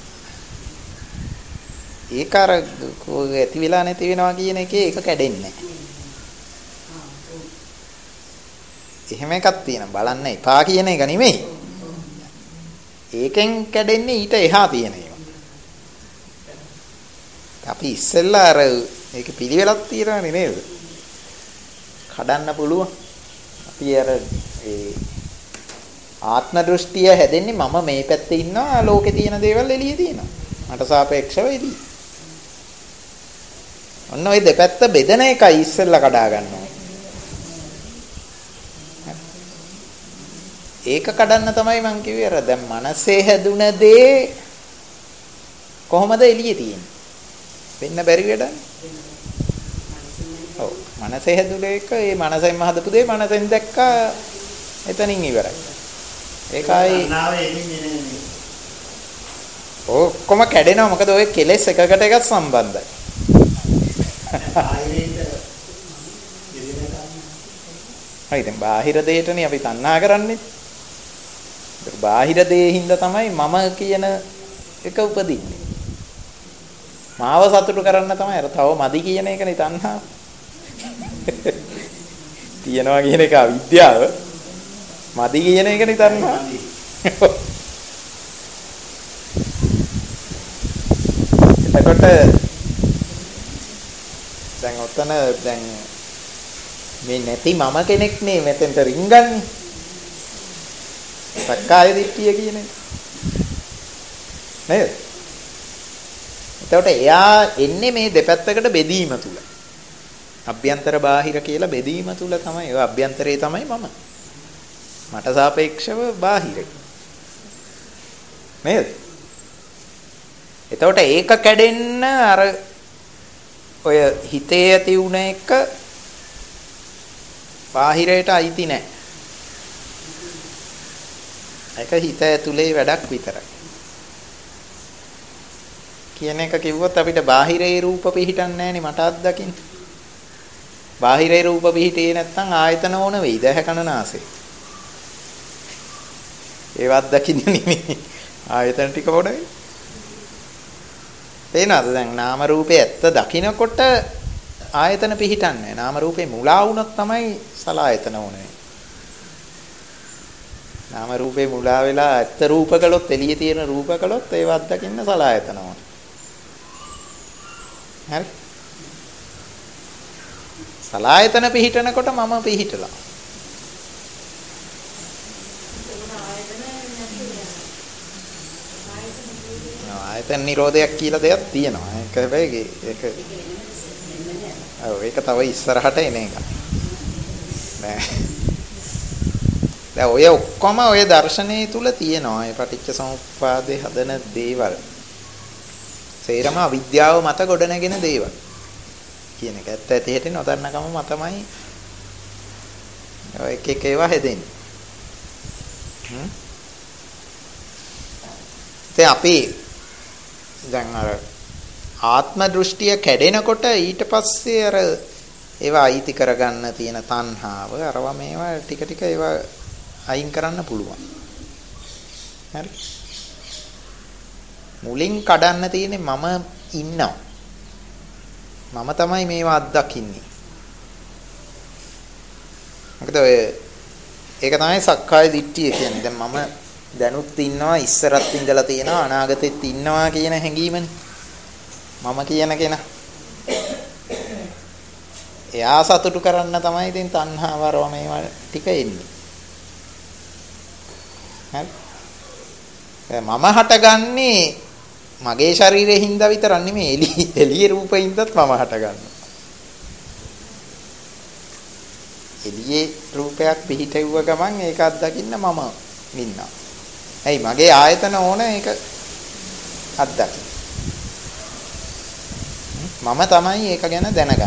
ඒක අර ඇති වෙලා නැති වෙනවා කියන එකේ ඒක කැඩෙන්නේ නැහැ. එහෙම එකක් තියෙනවා. බලන්න එපා කියන එක නෙමෙයි. ඒකෙන් කැඩෙන්නේ ඊට එහා තියෙන ඒවා. අපි ඉස්සෙල්ලා අර ඒක පිළිවෙලක් තියෙනවනේ නේද? කඩන්න පුළුවන්. අපි අර ඒ ආත්ම දෘෂ්ටිය හැදෙන්නේ මම මේ පැත්තේ ඉන්නවා ලෝකේ තියෙන දේවල් එළියේ තියෙනවා. මට සාපේක්ෂව එළියේ. ඔන්න ඔය දෙපැත්ත බෙදෙන එකයි ඉස්සෙල්ලා කඩා ගන්නවා. ඒක කඩන්න තමයි මං කිව්වේ අර දැන් මනසේ හැදුන දේ කොහොමද එළියේ තියෙන්නේ? වෙන්න බැරි වැඩන්නේ. ඔව් මනසේ හැදුන එක ඒ මනසෙන්ම හදපු දේ මනසෙන් දැක්කා එතනින් ඉවරයි. ඒකයි ඔක්කොම කැඩෙනවා මොකද ඔය කෙලෙස් එකකට එකක් සම්බන්ධයි. හරි දැන් බාහිර දෙයටනේ අපි තණ්හා කරන්නේ. බාහිර දෙයේ හින්දා තමයි මම කියන එක උපදින්නේ. මාව සතුටු කරන්න තමයි අර තව මදි කියන එකනේ තණ්හාව. තියනවා කියන එක අවිද්‍යාව. මදි කියන එකනේ තණ්හාව. එතකොට දැන් ඔතන දැන් මේ නැති මම කෙනෙක් නේ මෙතෙන්ට රින්ගන්නේ. සක්කාය දිට්ඨිය කියන්නේ. නේද? එතකොට එයා එන්නේ මේ දෙපැත්තකට බෙදීම තුල. අභ්‍යන්තර බාහිර කියලා බෙදීම තුල තමයි. ඒ අභ්‍යන්තරේ තමයි මම. මට සාපේක්ෂව බාහිරයි. නේද? එතකොට ඒක කැඩෙන්න අර ඔය හිතේ ඇති වුණ එක බාහිරයට අයිති නැහැ. ඒක හිත ඇතුලේ වැඩක් විතරයි. කියන එක කිව්වොත් අපිට බාහිරේ රූප පිහිටන්නේ නැහනේ මට අත්දකින්න. බාහිරේ රූප පිහිටියේ නැත්නම් ආයතන ඕන වෙයිද හැකනනාසේ. ඒවත් දකින්න නෙමෙයි. ආයතන ටික පොඩ වෙයි. තේනවද දැන් නාම රූපේ ඇත්ත දකින්නකොට ආයතන පිහිටන්නේ. නාම රූපේ මුලා වුණොත් තමයි සලආයතන ඕනේ. නාම රූපේ මුලා වෙලා ඇත්ත රූප කළොත් එළියේ තියෙන රූප කළොත් ඒවත් දකින්න සලආයතන ඕනේ. හරි. සලආයතන පිහිටනකොට මම පිහිටලා. ආයතන නිරෝධයක් කියලා දෙයක් තියෙනවා. ඒක හැබැයි ඒක ඔව් ඒක තව ඉස්සරහට එන එක. නෑ. දැන් ඔය ඔක්කොම ඔය දර්ශනයේ තුල තියෙනවා. ඒ පටිච්ච සමුප්පාදේ හදන දේවල්. සේරම අවිද්‍යාව මත ගොඩනැගෙන දේවල්. කියන එක ඇත්ත ඇති හැටි නොදන්නකම මතමයි ඔය එක එක ඒවා හැදෙන්නේ. හ්ම්. දැන් අපි දැන් අර ආත්ම දෘෂ්ටිය කැඩෙනකොට ඊට පස්සේ අර ඒවා අයිති කරගන්න තියෙන තණ්හාව අරවා මේවා ටික ටික ඒවා අයින් කරන්න පුළුවන්. හරි. මුලින් කඩන්න තියෙන්නේ මම ඉන්නවා. මම තමයි මේවා අත්දකින්නේ. මොකද ඔය ඒක තමයි සක්කාය දිට්ඨිය කියන්නේ. දැන් මම දැනුත් ඉන්නවා ඉස්සරත් ඉඳලා තියෙනවා අනාගතෙත් ඉන්නවා කියන හැඟීමනේ. මම කියන කෙනා. එයා සතුටු කරන්න තමයි ඉතින් තණ්හාව වරව මේවා ටික එන්නේ. හරි. මම හටගන්නේ මගේ ශරීරයේ හින්දා විතරක් නෙමෙයි එළිය එළියේ රූපෙින්දත් මම හට ගන්නවා. එළියේ රූපයක් පිහිටෙව්ව ගමන් ඒක අත්දකින්න මම ඉන්නවා. ඇයි මගේ ආයතන ඕන ඒක අත්දකින්න. මම තමයි ඒක ගැන දැනගන්නේ.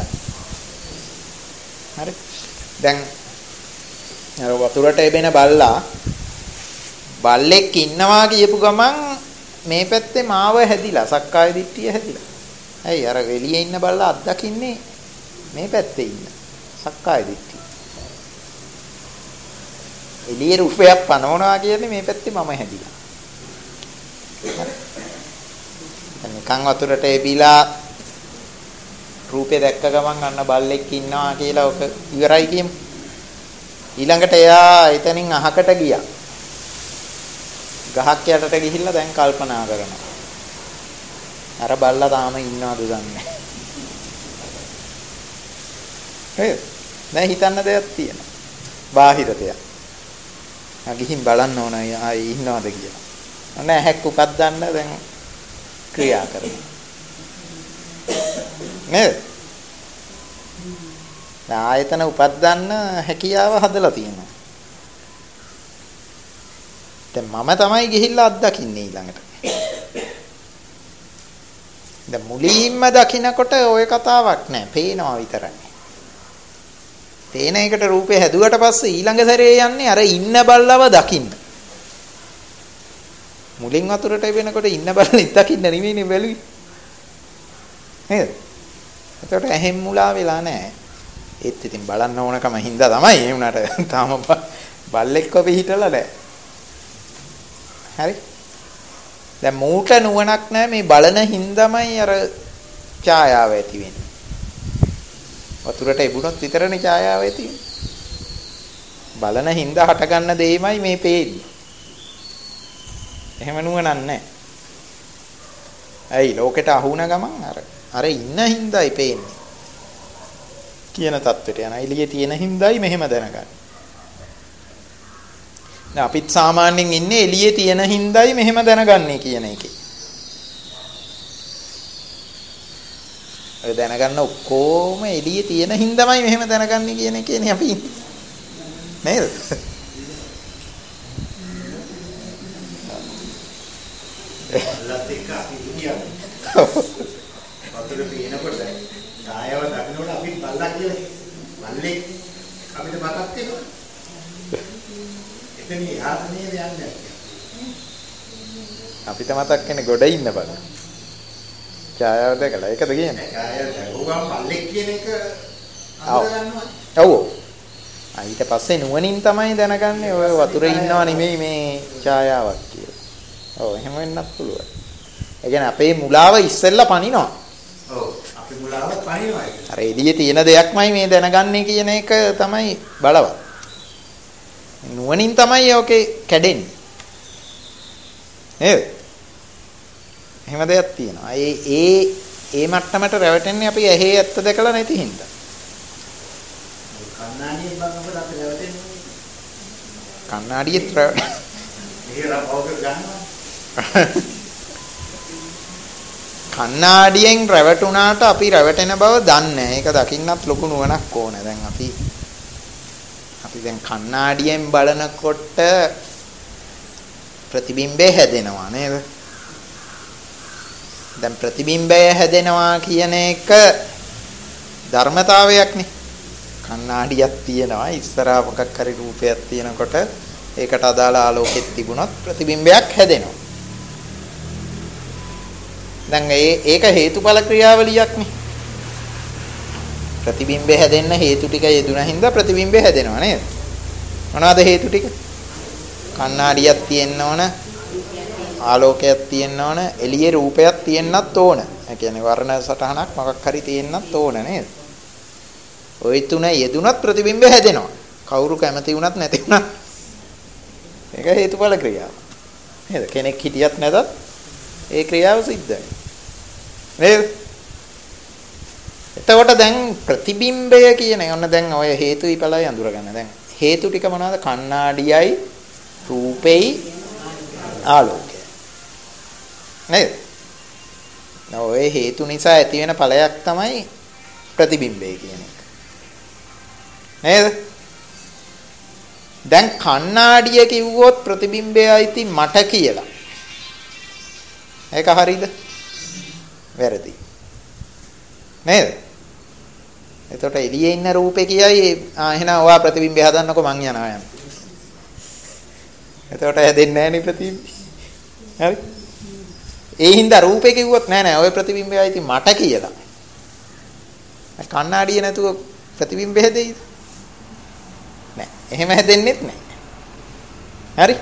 හරි. දැන් අර වතුරට එබෙන බල්ලා බල්ලෙක් ඉන්නවා කියපු ගමන් මේ පැත්තේ මාව හැදිලා සක්කාය දිට්ඨිය හැදිලා. ඇයි අර එළියේ ඉන්න බල්ලා අත්දකින්නේ මේ පැත්තේ ඉන්න සක්කාය දිට්ඨිය. එළියේ රූපයක් පනවනවා කියන්නේ මේ පැත්තේ මම හැදිලා. හරි. දැන් නිකන් වතුරට එබිලා රූපේ දැක්ක ගමන් අන්න බල්ලෙක් ඉන්නවා කියලා ඔක ඉවරයි කියමු. ඊළඟට එයා එතනින් අහකට ගියා. ගහක් යටට ගිහිල්ලා දැන් කල්පනා කරනවා. අර බල්ලා තාම ඉන්නවද දන්නේ නැහැ. දැන් හිතන්න දෙයක් තියෙනවා. බාහිර දෙයක්. ආ ගිහින් බලන්න ඕන ආයේ ඉන්නවද කියලා. ඔන්න ඇහැක් උපද්දන්න දැන් ක්‍රියා කරනවා. නේද? ආයතන උපද්දන්න හැකියාව හදලා තියෙනවා. දැන් මම තමයි ගිහිල්ලා අත්දකින්නේ ඊළඟට. දැන් මුලින්ම දකින්නකොට ওই කතාවක් නෑ. පේනවා විතරයි. පේන එකට රූපේ හැදුවට පස්සේ ඊළඟ සැරේ යන්නේ අර ඉන්න බල්ලව දකින්න. මුලින් වතුරට එබෙනකොට ඉන්න බල්ලෙක් දකින්න නෙමෙයිනේ බැලුවේ. නේද? එතකොට ඇහෙන් මුලා වෙලා නැහැ. ඒත් ඉතින් බලන්න ඕනකම හින්දා තමයි. ඒ වුණාට තාම බල්ලෙක්ව පිහිටලා නැහැ. හරි? දැන් මූට නුවණක් නැහැ මේ බලන හින්දාමයි අර ඡායාව ඇති වෙන්නේ. වතුරට එබුණොත් විතරනේ ඡායාව ඇති වෙන්නේ. බලන හින්දා හටගන්න දෙයමයි මේ පේන්නේ. එහෙම නුවණක් නැහැ. ඇයි ලෝකෙට අහු වුණ ගමන් අර අර ඉන්න හින්දායි පේන්නේ කියන தත්වෙට යන එළියේ තියෙන හින්දායි මෙහෙම දැනගන්නේ. දැන් අපිත් සාමාන්‍යයෙන් ඉන්නේ එළියේ තියෙන හින්දායි මෙහෙම දැනගන්නේ කියන එකේ. ඔය දැනගන්න ඔක්කොම එළියේ තියෙන හින්දාමයි මෙහෙම දැනගන්නේ කියන එකේනේ අපි ඉන්නේ. නේද? අල්ලත් එක්ක අපි ඉන්නේ. වතුර පේනකොට ඡායාව දකින්නකොට අපි බල්ලා කියලා බල්ලෙක් අපිට මතක් වෙනවා. එතන යාත්‍රානේ යන්නේ. අපිට මතක් වෙන්නේ ගොඩ ඉන්න බල. ඡායාව දැකලා ඒකද කියන්නේ? ඡායාව දැකුවම බල්ලෙක් කියන එක අඳගන්නවා. ඔව්. ඊට පස්සේ නුවණින් තමයි දැනගන්නේ ඔය වතුරේ ඉන්නව නෙමෙයි මේ ඡායාවක් කියලා. ඔව් එහෙම වෙන්නත් පුළුවන්. ඒ කියන්නේ අපේ මුලාව ඉස්සෙල්ලා පනිනවා. ඔව් අපේ මුලාව පනිනවා. අර එළියේ තියෙන දෙයක්මයි මේ දැනගන්නේ කියන එක තමයි බලවත්. නුවණින් තමයි ඔකේ කැඩෙන්නේ. නේද? එහෙම දෙයක් තියෙනවා. ඒ ඒ ඒ මට්ටමට රැවටෙන්නේ අපි ඇහි ඇත්ත දැකලා නැති හින්දා. කන්නාඩියෙන් බලනකොට අපි රැවටෙන්නේ. කන්නාඩියෙත් රැවටෙන්නේ. මෙහෙර පවක ගන්නවා. කන්නාඩියෙන් රැවටුණාට අපි රැවටෙන බව දන්නේ. ඒක දකින්නත් ලොකු නුවණක් ඕන. දැන් අපි අපි දැන් කන්නාඩියෙන් බලනකොට ප්‍රතිබිම්බය හැදෙනවා නේද? දැන් ප්‍රතිබිම්බය හැදෙනවා කියන එක ධර්මතාවයක්නේ. කන්නාඩියක් තියෙනවා ඉස්සරහා මොකක් හරි රූපයක් තියෙනකොට ඒකට අදාළ ආලෝකෙත් තිබුණොත් ප්‍රතිබිම්බයක් හැදෙනවා. දැන් ඒ ඒක හේතුඵල ක්‍රියාවලියක්නේ. ප්‍රතිබිම්බය හැදෙන්න හේතු ටික යෙදුණා හින්දා ප්‍රතිබිම්බය හැදෙනවා නේද? මොනවාද හේතු ටික? කණ්ණාඩියක් තියෙන්න ඕන, ආලෝකයක් තියෙන්න ඕන, එළියේ රූපයක් තියෙන්නත් ඕන. ඒ කියන්නේ වර්ණ සටහනක් මොකක් හරි තියෙන්නත් ඕන නේද? ওই තුන යෙදුනත් ප්‍රතිබිම්බය හැදෙනවා. කවුරු කැමති වුණත් නැති වුණත් ඒක හේතුඵල ක්‍රියාව. නේද? කෙනෙක් හිටියත් නැතත් ඒ ක්‍රියාව සිද්ධ වෙනවා. නේද? එතකොට දැන් ප්‍රතිබිම්බය කියන්නේ ඔන්න දැන් ඔය හේතු විපලයි අඳුර ගන්න. දැන් හේතු ටික මොනවද? කණ්ණාඩියයි, රූපෙයි, ආලෝකයයි. නේද? ඔය හේතු නිසා ඇති වෙන ඵලයක් තමයි ප්‍රතිබිම්බය කියන එක. නේද? දැන් කණ්ණාඩිය කිව්වොත් ප්‍රතිබිම්බයයි මට කියලා. ඒක හරියද? වැරදි. නේද? එතකොට එළියේ ඉන්න රූපේ කියයි ආ එහෙනම් ඔයා ප්‍රතිබිම්බය හදන්නකො මං යනවා යන්න. එතකොට හැදෙන්නේ නැහැ නේ ප්‍රතිබිම්බය. හරි? ඒ හින්දා රූපේ කිව්වොත් නෑ නෑ ඔය ප්‍රතිබිම්බයයි ඉතින් මට කියලා. කණ්ණාඩිය නැතුව ප්‍රතිබිම්බය හැදෙයිද? නෑ. එහෙම හැදෙන්නෙත් නෑ. හරි?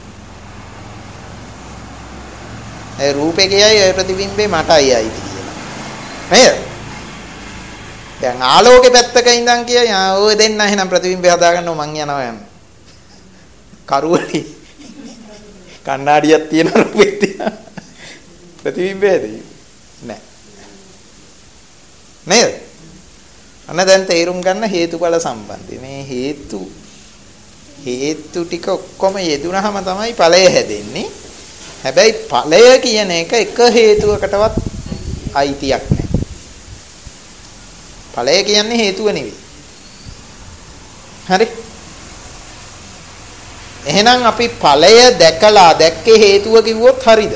ඒ රූපේ කියයි ඔය ප්‍රතිබිම්බේ මටයි අයිති කියලා. නේද? දැන් ආලෝකේ පැත්තක ඉඳන් කියයි ආ ඔය දෙන්න එහෙනම් ප්‍රතිබිම්බය හදාගන්නව මං යනවා යන්න. කරුවලි කණ්ණාඩියක් තියෙන රූපෙත් තියෙන ප්‍රතිබිම්බයද නෑ නේද? අන්න දැන් තේරුම් ගන්න හේතුඵල සම්බන්ධය. මේ හේතු හේතු ටික ඔක්කොම යෙදුනහම තමයි ඵලය හැදෙන්නේ. හැබැයි ඵලය කියන එක එක හේතුවකටවත් අයිතියක් නෑ. ඵලය කියන්නේ හේතුව නෙවෙයි. හරි? එහෙනම් අපි ඵලය දැකලා දැක්කේ හේතුව කිව්වොත් හරිද?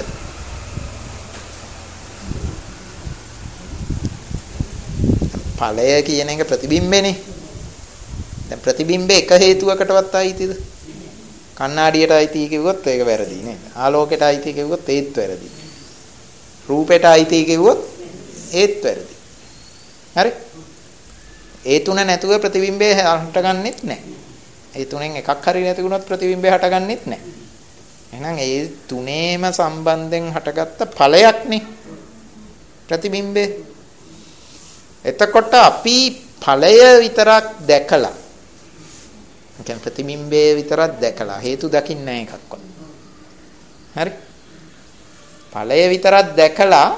ඵලය කියන එක ප්‍රතිබිම්බෙනේ. දැන් ප්‍රතිබිම්බේ එක හේතුවකටවත් අයිතිද? කණ්ණාඩියට අයිති කිව්වොත් ඒක වැරදි නේද? ආලෝකයට අයිති කිව්වොත් ඒත් වැරදි. රූපයට අයිති කිව්වොත් ඒත් වැරදි. හරි? ඒ තුන නැතුව ප්‍රතිබිම්බේ හටගන්නෙත් නැහැ. ඒ තුනෙන් එකක් හරි නැති වුණොත් ප්‍රතිබිම්බේ හටගන්නෙත් නැහැ. එහෙනම් ඒ තුනේම සම්බන්ධයෙන් හටගත්ත ඵලයක්නේ ප්‍රතිබිම්බේ. එතකොට අපි ඵලය විතරක් දැකලා කියන්නේ ප්‍රතිබිම්බේ විතරක් දැකලා හේතු දකින්නේ නැහැ එකක්වත්. හරි? ඵලය විතරක් දැකලා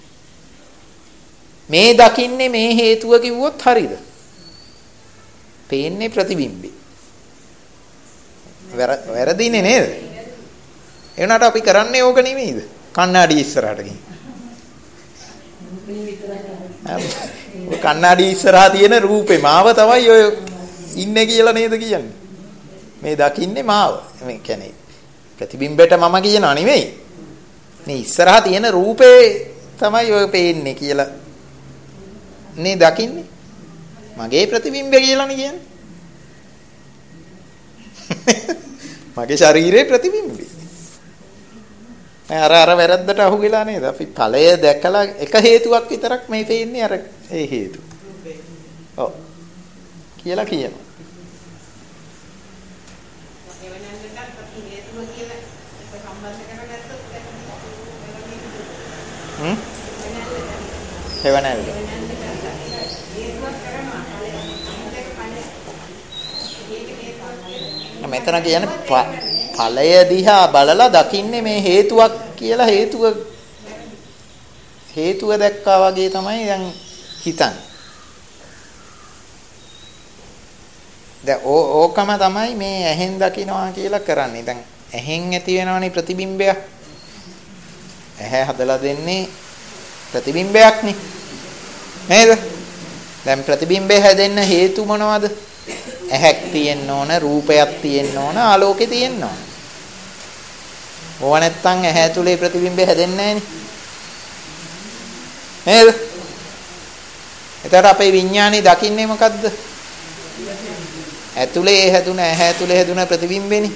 මේ දකින්නේ මේ හේතුව කිව්වොත් හරිද? පේන්නේ ප්‍රතිබිම්බේ. වැරදිනේ නේද? ඒ වුණාට අපි කරන්නේ ඕක නෙමෙයිද? කණ්ණාඩි ඉස්සරහට ගිහින්. ඔය කණ්ණාඩි ඉස්සරහා තියෙන රූපේ මාව තමයි ඔය ඉන්නේ කියලා නේද කියන්නේ? මේ දකින්නේ මාව. මේ කියන්නේ ප්‍රතිබිම්බයට මම කියනවා නෙමෙයි. මේ ඉස්සරහා තියෙන රූපේ තමයි ඔය පේන්නේ කියලා. නේ දකින්නේ. මගේ ප්‍රතිබිම්බය කියලානේ කියන්නේ. මගේ ශරීරයේ ප්‍රතිබිම්බය. අර අර වැරද්දට අහු වෙලා නේද? අපි ඵලය දැකලා එක හේතුවක් විතරක් මේ පේන්නේ අර ඒ හේතු. ඔව්. කියලා කියනවා. හ්ම්? හේවණල්ල. මෙතන කියන්නේ ඵලය දිහා බලලා දකින්නේ මේ හේතුවක් කියලා හේතුව හේතුව දැක්කා වගේ තමයි දැන් හිතන්නේ. දැන් ඕකම තමයි මේ ඇහෙන් දකින්නවා කියලා කරන්නේ. දැන් ඇහෙන් ඇති වෙනවනේ ප්‍රතිබිම්බය. ඇහැ හදලා දෙන්නේ ප්‍රතිබිම්බයක්නේ. නේද? දැන් ප්‍රතිබිම්බය හැදෙන්න හේතු මොනවද? ඇහැක් තියෙන්න ඕන, රූපයක් තියෙන්න ඕන, ආලෝකේ තියෙන්න ඕන. ඕව නැත්තම් ඇහැ ඇතුලේ ප්‍රතිබිම්බය හැදෙන්නේ නැහනේ. නේද? එතකොට අපේ විඥානේ දකින්නේ මොකද්ද? ඇතුලේ හැදුන ඇහැ ඇතුලේ හැදුන ප්‍රතිබිම්බෙනේ.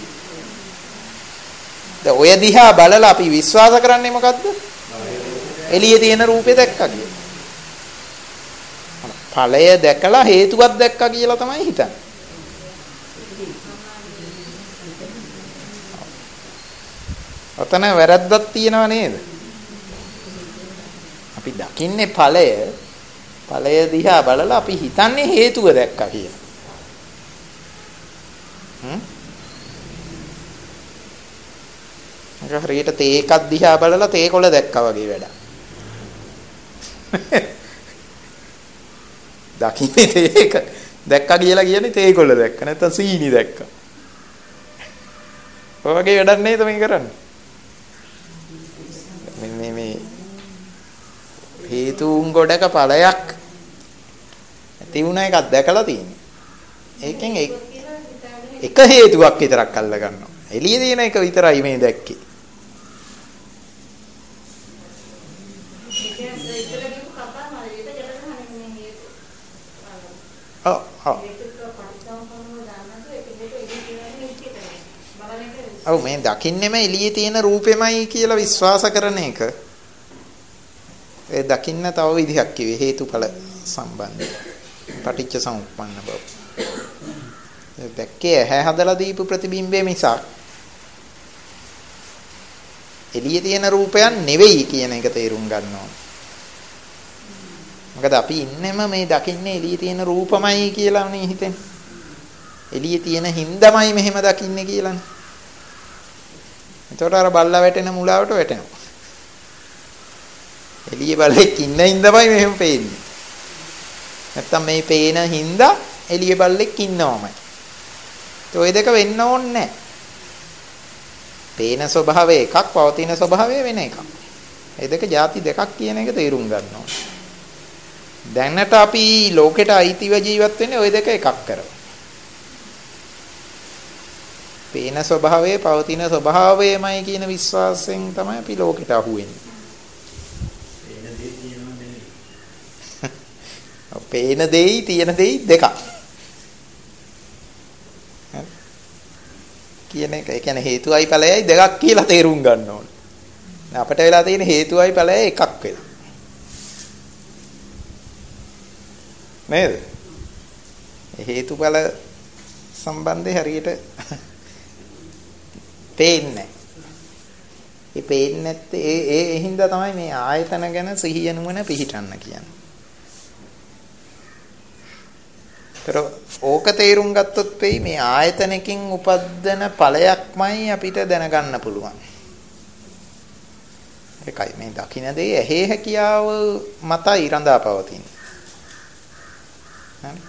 දැන් ඔය දිහා බලලා අපි විශ්වාස කරන්නේ මොකද්ද? එළියේ තියෙන රූපේ දැක්කා කියලා. ඵලය දැකලා හේතුවක් දැක්කා කියලා තමයි හිතන්නේ. ඔතන වැරද්දක් තියෙනව නේද? අපි දකින්නේ ඵලය. ඵලය දිහා බලලා අපි හිතන්නේ හේතුව දැක්කා කියලා. හ්ම්? අර හරියට තේ එකක් දිහා බලලා තේ කොළ දැක්කා වගේ වැඩක්. දකින්නේ තේ එක දැක්කා කියලා කියන්නේ තේ කොළ දැක්ක නැත්නම් සීනි දැක්කා. ඔය වගේ වැඩක් නේද මේ කරන්නේ? මේ මේ හේතුන් ගොඩක ඵලයක් ඇති වුණ එකක් දැකලා තියෙන්නේ. ඒකෙන් එක හේතුවක් විතරක් අල්ල ගන්නවා. එළියේ තියෙන එක විතරයි මේ දැක්කේ. ඔව් ඔව්. ඔව් මේ දකින්නෙම එළියේ තියෙන රූපෙමයි කියලා විශ්වාස කරන එක. ඒ දකින්න තව විදිහක් කිව්වේ හේතුඵල සම්බන්ධය. පටිච්ච සමුප්පන්න බව. දැක්කේ ඇහැ හදලා දීපු ප්‍රතිබිම්බේ මිසක් එළියේ තියෙන රූපයන් නෙවෙයි කියන එක තේරුම් ගන්න ඕන. මොකද අපි ඉන්නෙම මේ දකින්නේ එළියේ තියෙන රූපමයි කියලානේ හිතෙන්නේ. එළියේ තියෙන හින්දාමයි මෙහෙම දකින්නේ කියලානේ. එතකොට අර බල්ලා වැටෙන මුලාවට වැටෙනවා. එළියේ බල්ලෙක් ඉන්න හින්දාමයි මෙහෙම පේන්නේ. නැත්තම් මේ පේන හින්දා එළියේ බල්ලෙක් ඉන්නවමයි. ඒ ඔය දෙක වෙන්න ඕනේ නැහැ. පේන ස්වභාවය එකක්, පවතින ස්වභාවය වෙන එකක්. ඒ දෙක ಜಾති දෙකක් කියන එක තේරුම් ගන්න ඕනේ. දැනට අපි ලෝකෙට අයිතිව ජීවත් වෙන්නේ ওই දෙක එකක් කරව. පේන ස්වභාවයේ පවතින ස්වභාවයමයි කියන විශ්වාසයෙන් තමයි අපි ලෝකෙට අහු වෙන්නේ. පේන දේ තියෙනවා නෙමෙයි. පේන දෙයි තියෙන දෙයි දෙකක්. කියන එක. ඒ කියන්නේ හේතුවයි ඵලයයි දෙකක් කියලා තේරුම් ගන්න ඕනේ. අපිට වෙලා තියෙන හේතුවයි ඵලයයි එකක් වෙලා. නේද? හේතුඵල සම්බන්ධය හරියට පේන්නේ. ඒ පේන්නේ නැත්තේ ඒ ඒ හින්දා තමයි මේ ආයතන ගැන සිහිය නුවණ පිහිටන්න කියන්නේ. ඒතර ඕක තේරුම් ගත්තොත් වෙයි මේ ආයතනකින් උපදින ඵලයක්මයි අපිට දැනගන්න පුළුවන්. ඒකයි මේ දකින්න දේ ඇහි හැකියාව මතයි රඳා පවතින. හරි.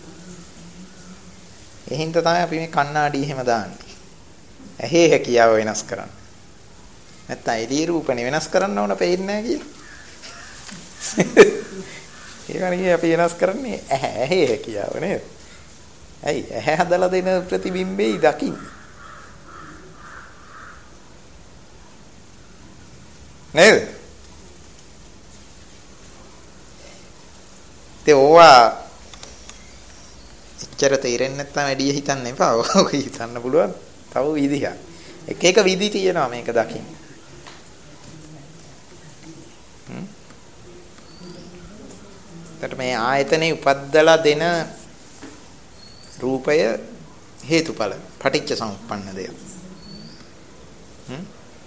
එහෙනම් තමයි අපි මේ කණ්ණාඩි එහෙම දාන්නේ. ඇහි හැකියාව වෙනස් කරන්න. නැත්තම් එළියේ රූපනේ වෙනස් කරන්න ඕන පේන්නේ නැහැ කියලා. ඒ වගේ අපි වෙනස් කරන්නේ ඇහැ ඇහි හැකියාව නේද? ඇයි ඇහැ හදලා දෙන ප්‍රතිබිම්බේ දකින්න. නේද? ඒ ඕවා එච්චර තේරෙන්නේ නැත්නම් වැඩි හිතන්න එපා. ඔක හිතන්න පුළුවන්. තව විදිහක්. එක එක විදි තියෙනවා මේක දකින්න. හ්ම්. එතකොට මේ ආයතනේ උපද්දලා දෙන රූපය හේතුඵල පටිච්ච සමුප්පන්න දෙයක්. හ්ම්.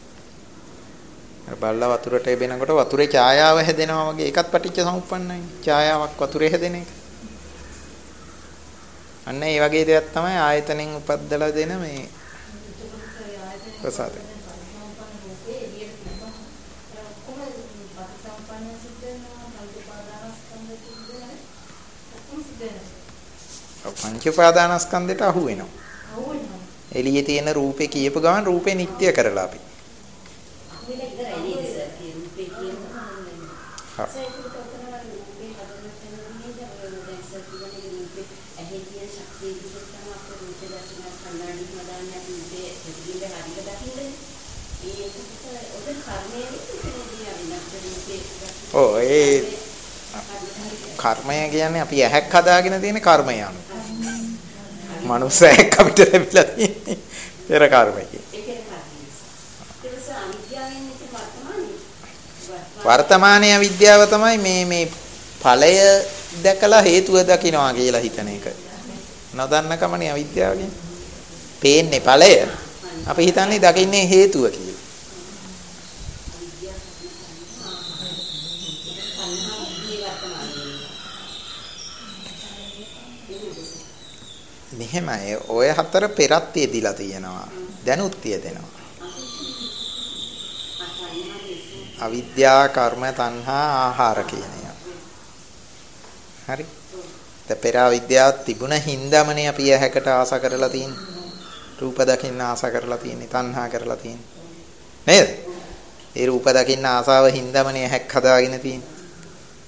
අර බල්ලා වතුරට එබෙනකොට වතුරේ ඡායාව හැදෙනවා වගේ ඒකත් පටිච්ච සමුප්පන්නයි. ඡායාවක් වතුරේ හැදෙන එක. අන්න ඒ වගේ දෙයක් තමයි ආයතනෙන් උපද්දලා දෙන මේ ප්‍රසාදය. පංච උපාදානස්කන්ධයට අහු වෙනවා. අහු වෙනවා. එළියේ තියෙන රූපේ කියපු ගමන් රූපේ නිට්ටය කරලා අපි. ඔව් ඒ කර්මය කියන්නේ අපි ඇහැක් හදාගෙන තියෙන කර්මය අනුව. මනුස්සයෙක් අපිට ලැබිලා තියෙන්නේ පෙර කර්මයකින්. වර්තමානීය විද්‍යාව තමයි මේ මේ ඵලය දැකලා හේතුව දකින්නවා කියලා හිතන එක. නොදන්න කමනේ අවිද්‍යාව කියන්නේ. පේන්නේ ඵලය. අපි හිතන්නේ දකින්නේ හේතුව කියලා. මෙහෙමයි ඔය හතර පෙරත් යෙදිලා තියෙනවා. දැනුත් යෙදෙනවා. අවිද්‍යා, කර්ම, තණ්හා, ආහාර කියන ඒවා. හරි. දැන් පෙර අවිද්‍යාව තිබුණ හින්දාමනේ අපි ඇහැකට ආස කරලා තියෙන්නේ. රූප දකින්න ආස කරලා තියෙන්නේ, තණ්හා කරලා තියෙන්නේ. නේද? ඒ රූප දකින්න ආසාව හින්දාමනේ ඇහැක් හදාගෙන තියෙන්නේ.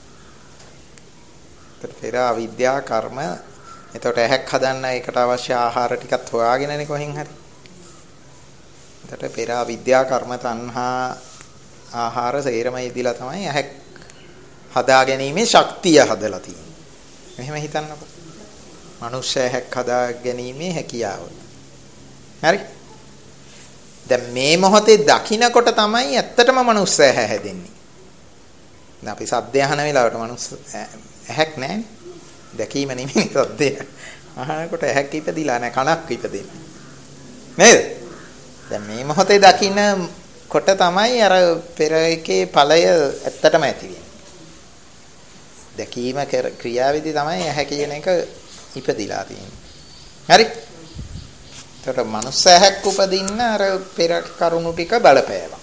පෙර අවිද්‍යා කර්ම. එතකොට ඇහැක් හදන්න ඒකට අවශ්‍ය ආහාර ටිකත් හොයාගෙනනේ කොහෙන් හරි. එතකොට පෙර අවිද්‍යා කර්ම තණ්හා ආහාර සේරම ඉදිලා තමයි ඇහැක් හදා ගැනීමේ ශක්තිය හදලා තියෙන්නේ. මෙහෙම හිතන්නකෝ. මනුෂ්‍ය ඇහැක් හදා ගැනීමේ හැකියාව. හරි? දැන් මේ මොහොතේ දකින්නකොට තමයි ඇත්තටම මනුස්ස ඇහැ හැදෙන්නේ. දැන් අපි සද්ද අහන වෙලාවට මනුස්ස ඇහැක් නැහැ. දැකීම නෙමෙයි සද්දය. අහනකොට ඇහැක් ඉපදිලා නැහැ කනක් ඉපදෙන්නේ. නේද? දැන් මේ මොහොතේ දකින්න කොට තමයි අර පෙර එකේ ඵලය ඇත්තටම ඇති වෙන්නේ. දැකීම ක්‍රියාවේදී තමයි ඇහැ කියන එක ඉපදිලා තියෙන්නේ. හරි? එතකොට මනුස්ස ඇහැක් උපදින්න අර පෙර කරුණු ටික බලපෑවා.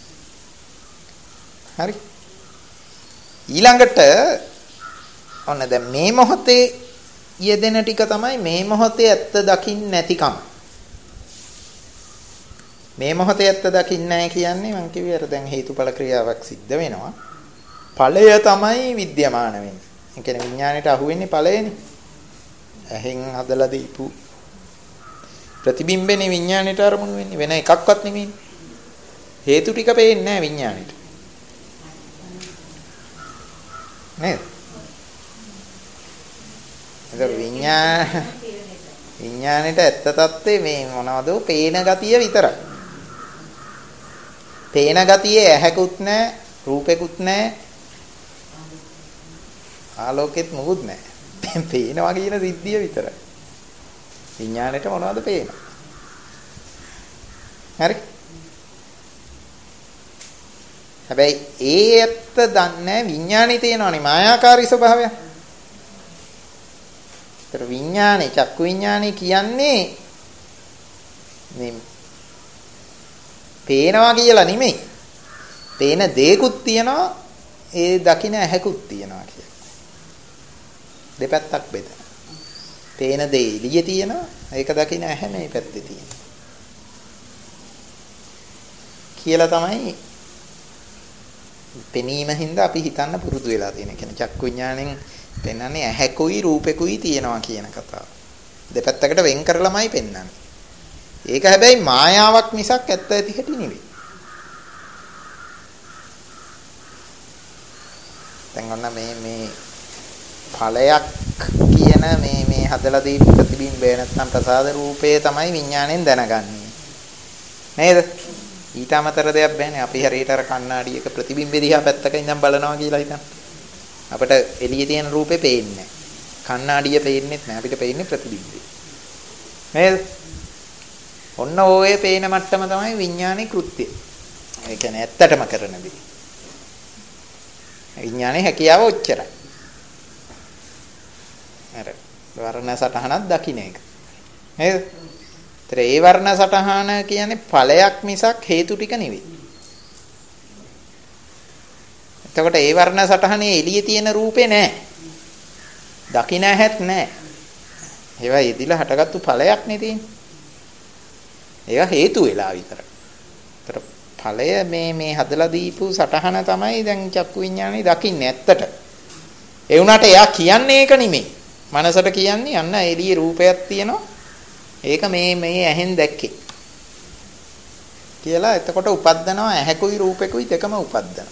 හරි? ඊළඟට ඔන්න දැන් මේ මොහොතේ යෙදෙන ටික තමයි මේ මොහොතේ ඇත්ත දකින්න නැතිකම. මේ මොහොතේ ඇත්ත දකින්නේ නැහැ කියන්නේ මම කිව්වේ අර දැන් හේතුඵල ක්‍රියාවක් සිද්ධ වෙනවා. ඵලය තමයි විද්‍යමාන වෙන්නේ. ඒ කියන්නේ විඥාණයට අහු වෙන්නේ ඵලයනේ. ඇහෙන් හදලා දීපු ප්‍රතිබිම්බනේ විඥාණයට අරමුණු වෙන්නේ වෙන එකක්වත් නෙමෙයි. හේතු ටික පේන්නේ නැහැ විඥාණයට. නේද? ඒක විඥාන විඥාණයට ඇත්ත తත්ත්වේ මේ මොනවද? පේන ගතිය විතරයි. පේන ගතියේ ඇහැකුත් නැහැ, රූපෙකුත් නැහැ. ආලෝකෙත් මොකුත් නැහැ. පේනවා කියන සිද්ධිය විතරයි. විඥාණයට මොනවද පේන්නේ? හරි? හැබැයි ඒ ඇත්ත දන්නේ විඥාණේ තියෙනවනේ මායාකාරී ස්වභාවය. ඒතර විඥානේ චක්කු විඥානේ කියන්නේ මේ පේනවා කියලා නෙමෙයි. පේන දේකුත් තියෙනවා, ඒ දකින්න ඇහැකුත් තියෙනවා කියලා. දෙපැත්තක් බෙදෙන. පේන දේ එළියේ තියෙනවා, ඒක දකින්න ඇහැ මේ පැත්තේ තියෙනවා. කියලා තමයි පෙනීම හින්දා අපි හිතන්න පුරුදු වෙලා තියෙන. කියන්නේ චක්කු විඥාණයෙන් පෙන්වන්නේ ඇහැකුයි රූපෙකුයි තියෙනවා කියන කතාව. දෙපැත්තකට වෙන් කරලාමයි පෙන්වන්නේ. ඒක හැබැයි මායාවක් මිසක් ඇත්ත ඇති හැටි නෙවෙයි. දැන් ඔන්න මේ මේ ඵලයක් කියන මේ මේ හදලා දීපු ප්‍රතිබිම්බය නැත්නම් ප්‍රසාද රූපය තමයි විඥාණයෙන් දැනගන්නේ. නේද? ඊට අමතර දෙයක් බෑනේ. අපි හරියට අර කණ්ණාඩියක ප්‍රතිබිම්බෙ දිහා පැත්තක ඉඳන් බලනවා කියලා හිතන්න. අපිට එළියේ තියෙන රූපේ පේන්නේ නැහැ. කණ්ණාඩිය පේන්නේත් නැහැ. අපිට පේන්නේ ප්‍රතිබිම්බය. නේද? ඔන්න ඕයේ පේන මට්ටම තමයි විඥානේ කෘත්‍යය. ඒ කියන්නේ ඇත්තටම කරන දේ. විඥානේ හැකියාව ඔච්චරයි. අර වර්ණ සටහනක් දකින්න එක. නේද? ඒතර ඒ වර්ණ සටහන කියන්නේ ඵලයක් මිසක් හේතු ටික නෙවෙයි. එතකොට ඒ වර්ණ සටහනේ එළියේ තියෙන රූපේ නැහැ. දකින්න ඇහත් නැහැ. ඒවා යෙදිලා හටගත්තු ඵලයක් නේ තියෙන්නේ. ඒක හේතු වෙලා විතරයි. ඒතර ඵලය මේ මේ හදලා දීපු සටහන තමයි දැන් චක්කු විඥානේ දකින්නේ ඇත්තට. ඒ වුණාට එයා කියන්නේ ඒක නෙමෙයි. මනසට කියන්නේ අන්න එළියේ රූපයක් තියෙනවා. ඒක මේ මේ ඇහෙන් දැක්කේ. කියලා එතකොට උපද්දනවා ඇහැකුයි රූපෙකුයි දෙකම උපද්දනවා.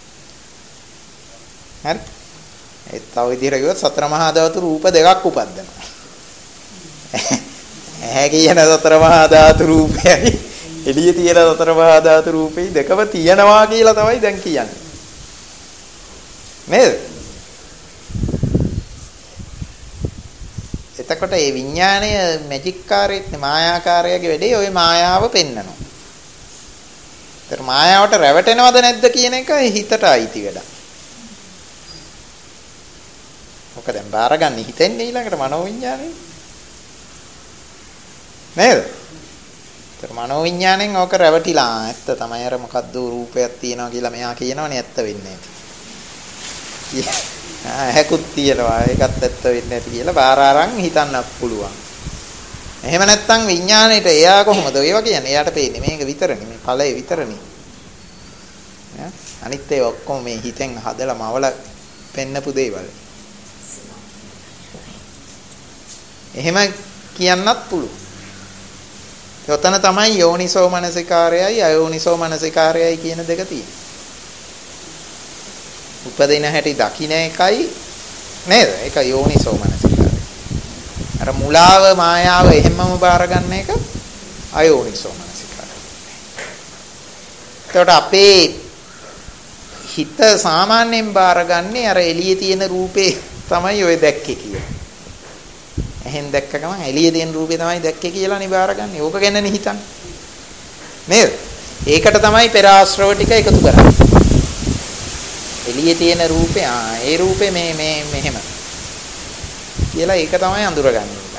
හරි? ඒ තව විදිහට කිව්වොත් සතර මහා ධාතු රූප දෙකක් උපද්දනවා. ඇහැ කියන සතර මහා ධාතු රූපයයි එළියේ තියෙන සතර මහා ධාතු රූපේ දෙකම තියෙනවා කියලා තමයි දැන් කියන්නේ. නේද? එතකොට මේ විඥාණය මැජික් කාර්යයක් නේ මායාකාරයගේ වැඩේ ඔය මායාව පෙන්නනවා. ඒතර මායාවට රැවටෙනවද නැද්ද කියන එක හිතට අයිති වැඩක්. ඔක දැන් බාරගන්න හිතෙන්නේ ඊළඟට මනෝවිඥාණය. නේද? ඒතර මනෝවිඥාණයෙන් ඕක රැවටිලා ඇත්ත තමයි අර මොකද්ද රූපයක් තියෙනවා කියලා මෙයා කියනවනේ ඇත්ත වෙන්නේ නැති. ඇහැකුත් තියෙනවා ඒකත් ඇත්ත වෙන්නේ නැති කියලා බාර අරන් හිතන්නත් පුළුවන්. එහෙම නැත්නම් විඥාණයට එයා කොහොමද ඒවා කියන්නේ? එයාට පේන්නේ මේක විතරනේ මේ ඵලය විතරනේ. ඈ අනිත් ඒවා ඔක්කොම මේ හිතෙන් හදලා මවල පෙන්නපු දේවල්. එහෙම කියන්නත් පුළුවන්. යොතන තමයි යෝනිසෝ මනසිකාරයයි අයෝනිසෝ මනසිකාරයයි කියන දෙක තියෙන්නේ. උපදින හැටි දකින්න එකයි නේද? ඒක යෝනිසෝ මනසිකාරය. අර මුලාව මායාව එහෙමම බාර ගන්න එක අයෝනිසෝ මනසිකාරය. එතකොට අපේ හිත සාමාන්‍යයෙන් බාරගන්නේ අර එළියේ තියෙන රූපේ තමයි ඔය දැක්කේ කියලා. එහෙන් දැක්ක ගමන් එළියේ තියෙන රූපේ තමයි දැක්කේ කියලා නේ බාරගන්නේ. ඕක ගැනනේ හිතන්නේ. නේද? ඒකට තමයි පෙර ආශ්‍රව ටික එකතු කරන්නේ. එළියේ තියෙන රූපේ ආ ඒ රූපේ මේ මේ මෙහෙම කියලා ඒක තමයි අඳුරගන්නේ.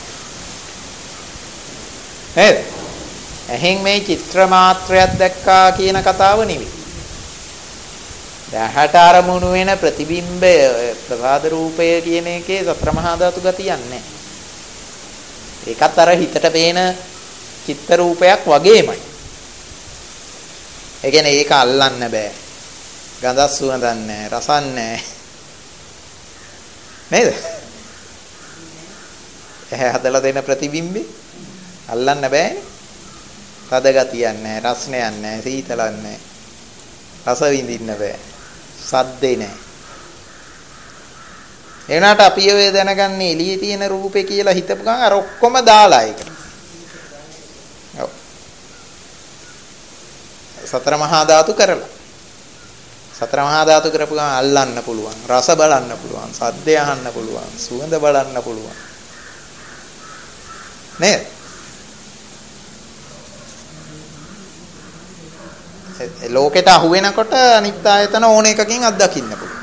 නේද? එහෙන් මේ චිත්‍ර මාත්‍රයක් දැක්කා කියන කතාව නෙවෙයි. දැහට අරමුණු වෙන ප්‍රතිබිම්බය ප්‍රසාද රූපය කියන එකේ සතර මහා ධාතු ගතියක් නැහැ. ඒකත් අර හිතට පේන චිත්ත රූපයක් වගේමයි. ඒ කියන්නේ ඒක අල්ලන්න බෑ. ගඳක් සුවඳක් නැහැ, රසක් නැහැ. නේද? එහේ හදලා දෙන ප්‍රතිබිම්බේ අල්ලන්න බෑනේ. තද ගතියක් නැහැ, රසණයක් නැහැ, සීතලක් නැහැ. රස විඳින්න බෑ. සද්දේ නැහැ. එනකට අපි ඔය දැනගන්නේ එළියේ තියෙන රූපේ කියලා හිතපු ගමන් අර ඔක්කොම දාලා ඒකට. ඔව්. සතර මහා ධාතු කරලා. සතර මහා ධාතු කරපු ගමන් අල්ලන්න පුළුවන්, රස බලන්න පුළුවන්, සද්දය අහන්න පුළුවන්, සුවඳ බලන්න පුළුවන්. නේද? ඒ ලෝකෙට අහු වෙනකොට අනිත් ආයතන ඕන එකකින් අත්දකින්න පුළුවන්.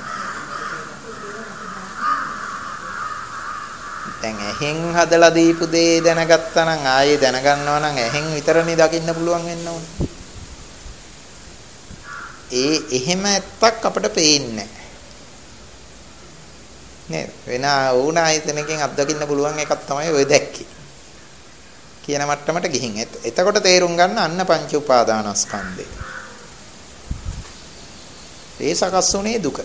දැන් එහෙන් හදලා දීපු දේ දැනගත්තා නම් ආයේ දැනගන්නවා නම් එහෙන් විතරනේ දකින්න පුළුවන් වෙන්න ඕනේ. ඒ එහෙම ඇත්තක් අපිට පේන්නේ නේද? වෙන ඕන ආයතනකින් අත්දකින්න පුළුවන් එකක් තමයි ඔය දැක්කේ. කියන මට්ටමට ගිහින් එතකොට තේරුම් ගන්න අන්න පංච උපාදානස්කන්ධේ. ඒ සකස් වුණේ දුක.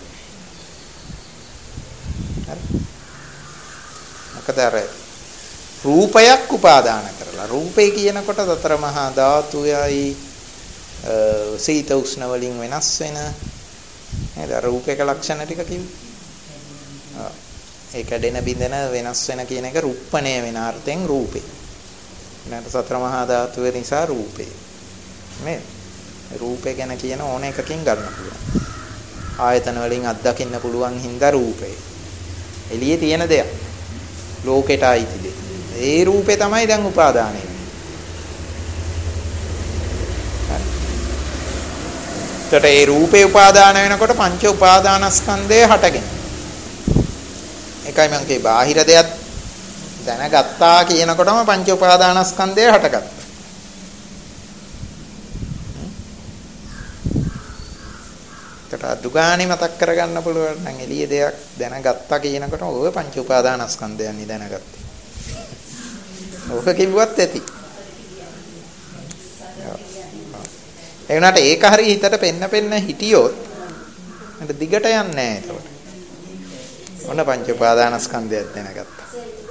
හරි. මොකද අර රූපයක් උපාදාන කරලා රූපේ කියනකොට සතර මහා ධාතුයයි සීත උෂ්ණ වලින් වෙනස් වෙන නේද? රූපයක ලක්ෂණ ටික කිව්වේ. ආ ඒ කැඩෙන බිඳෙන වෙනස් වෙන කියන එක රුප්පණය වෙන අර්ථයෙන් රූපේ. නැත්නම් සතර මහා ධාතුව නිසා රූපේ. නේද? රූපේ ගැන කියන ඕන එකකින් ගන්න පුළුවන්. ආයතන වලින් අත්දකින්න පුළුවන් හින්දා රූපේ. එළියේ තියෙන දෙයක්. ලෝකෙට ආйти දෙයක්. ඒ රූපේ තමයි දැන් උපාදානය. එතකොට ඒ රූපේ උපාදාන වෙනකොට පංච උපාදානස්කන්ධය හටගෙන. ඒකයි මම කියේ බාහිර දෙයක් දැනගත්තා කියනකොටම පංච උපාදානස්කන්ධය හටගත්තා. එතකොට අදුගාණි මතක් කරගන්න පුළුවන් නම් එළියේ දෙයක් දැනගත්තා කියනකොට ඔය පංච උපාදානස්කන්ධයන් නි දැනගත්තේ. ඔක කිව්වත් ඇති. ඒ වුණාට ඒක හරිය හිතට පෙන්න පෙන්න හිටියොත් මට දිගට යන්නේ නැහැ එතකොට. ඔන්න පංච උපාදානස්කන්ධයක් දැනගත්තා.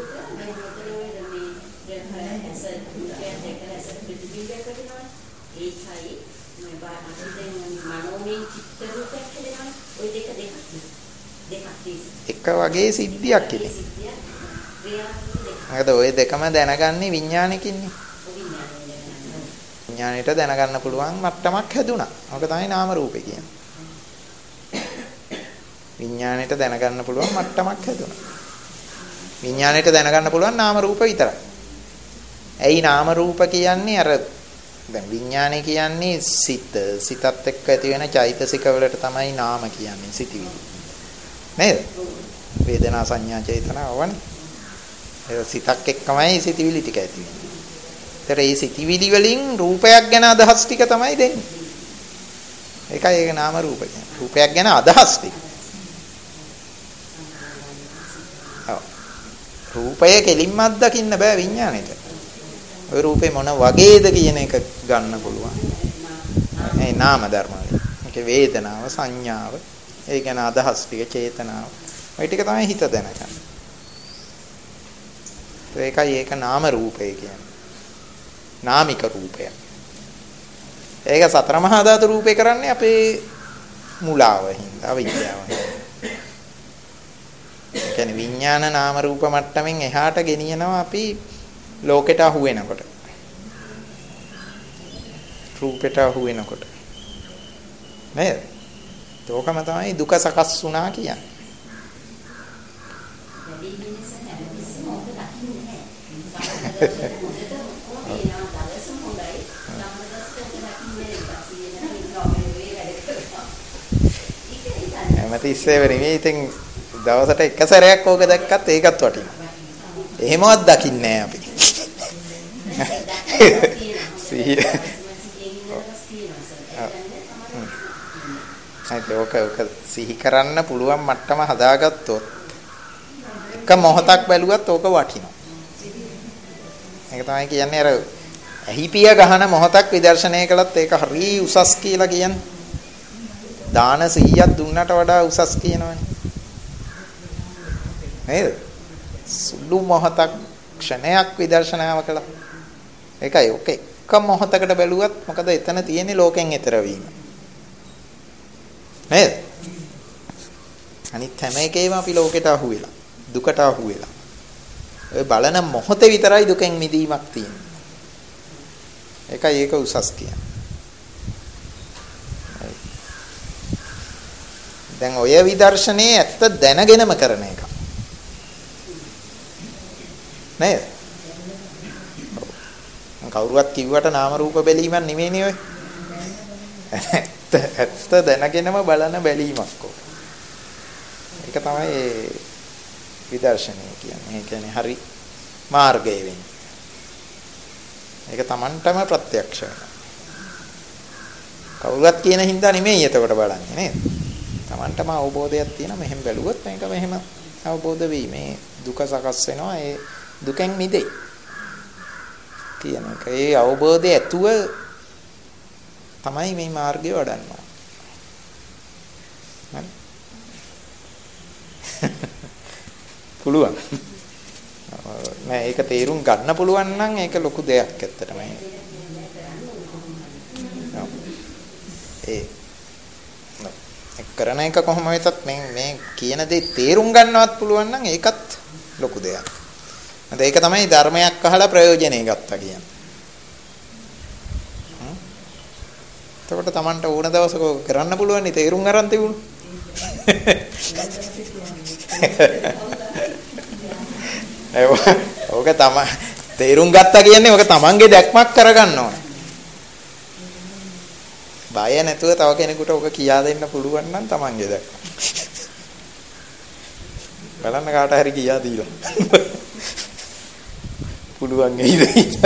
එක වගේ සිද්ධියක් ඉතින්. මොකද ওই දෙකම දැනගන්නේ විඥානකින්නේ. විඥාණයට දැනගන්න පුළුවන් මට්ටමක් හැදුනා. ඔක තමයි නාම රූපේ කියන්නේ. විඥාණයට දැනගන්න පුළුවන් මට්ටමක් හැදුනා. විඥාණයට දැනගන්න පුළුවන් නාම රූප විතරයි. ඇයි නාම රූප කියන්නේ අර දැන් විඥානය කියන්නේ සිත. සිතත් එක්ක ඇති වෙන චෛතසික වලට තමයි නාම කියන්නේ සිතිවිලි. නේද? වේදනා සංඥා චේතනා වවනේ. ඒ සිතක් එක්කමයි සිතිවිලි ටික ඇති වෙන්නේ. ඒතර මේ සිතිවිලි වලින් රූපයක් ගැන අදහස් ටික තමයි දෙන්නේ. ඒකයි ඒක නාම රූප කියන්නේ. රූපයක් ගැන අදහස් ටික. ඔව්. රූපය කෙලින්ම අත්දකින්න බෑ විඥාණයට. ওই රූපේ මොන වගේද කියන එක ගන්න පුළුවන්. ඒ නාම ධර්ම වලින්. ඒකේ වේදනාව, සංඥාව, ඒ ගැන අදහස් ටික, චේතනාව. ওই ටික තමයි හිත දැනගන්නේ. ඒකයි ඒක නාම රූපය කියන්නේ. නාමික රූපය. ඒක සතර මහා ධාතු රූපේ කරන්නේ අපේ මුලාව හින්දා විද්‍යාව. ඒ කියන්නේ විඥාන නාම රූප මට්ටමින් එහාට ගෙනියනවා අපි ලෝකෙට අහු වෙනකොට. රූපෙට අහු වෙනකොට. නේද? ඒකම තමයි දුක සකස් වුණා කියන්නේ. එමෙතිස්සේ වෙන්නේ ඉතින් දවසට එක සැරයක් ඕක දැක්කත් ඒකත් වටිනවා. එහෙමවත් දකින්නේ නැහැ අපි. සිහිය. ඒක ඕක සිහි කරන්න පුළුවන් මට්ටම හදාගත්තොත් එක මොහොතක් බැලුවත් ඕක වටිනවා. ඒක තමයි කියන්නේ අර ඇහිපිය ගහන මොහොතක් විදර්ශනය කළත් ඒක හරි උසස් කියලා කියන්නේ. දාන සිහියක් දුන්නට වඩා උසස් කියනවනේ. නේද? සුළු මොහොතක් ක්ෂණයක් විදර්ශනාව කළා. ඒකයි ඔක එක මොහොතකට බැලුවත් මොකද එතන තියෙන්නේ ලෝකෙන් ඈතර වීම. නේද? අනිත් හැම එකේම අපි ලෝකෙට අහු වෙලා දුකට අහු වෙලා. ඔය බලන මොහොතේ විතරයි දුකෙන් මිදීමක් තියෙන්නේ. ඒකයි ඒක උසස් කියන්නේ. දැන් ඔය විදර්ශනයේ ඇත්ත දැනගෙනම කරන එක. නේද? කවුරුවත් කිව්වට නාම රූප බැලීමක් නෙමෙයිනේ ඔය. ඇත්ත ඇත්ත දැනගෙනම බලන බැලීමක් ඕක. ඒක තමයි විදර්ශනය කියන්නේ. ඒ කියන්නේ හරි මාර්ගය වෙන්නේ. ඒක Tamanටම ප්‍රත්‍යක්ෂ වෙනවා. කවුරුත් කියන හින්දා නෙමෙයි එතකොට බලන්නේ නේද? Tamanටම අවබෝධයක් තියෙනවා මෙහෙම බැලුවොත් මේක මෙහෙම අවබෝධ වෙයි. මේ දුක සකස් වෙනවා. ඒ දුකෙන් මිදෙයි. කියන එක. ඒ අවබෝධය ඇතුව තමයි මේ මාර්ගය වඩන්නේ. හරි. පුළුවන්. නෑ ඒක තේරුම් ගන්න පුළුවන් නම් ඒක ලොකු දෙයක් ඇත්තටම. ඒ කරන එක කොහොම වෙතත් මේ මේ කියන දේ තේරුම් ගන්නවත් පුළුවන් නම් ඒකත් ලොකු දෙයක්. මත ඒක තමයි ධර්මයක් අහලා ප්‍රයෝජනෙ ගත්තා කියන්නේ. හ්ම්. එතකොට Tamanට ඕන දවසක කරන්න පුළුවන් නේ තේරුම් අරන් තිබුණු. ඕක තමයි තේරුම් ගත්තා කියන්නේ ඕක Tamanගේ දැක්මක් කරගන්න ඕන. බය නැතුව තව කෙනෙකුට ඕක කියා දෙන්න පුළුවන් නම් Tamanගේ දැක්ම. බලන්න කාට හරි කියා දීලා. පුළුවන් නේද?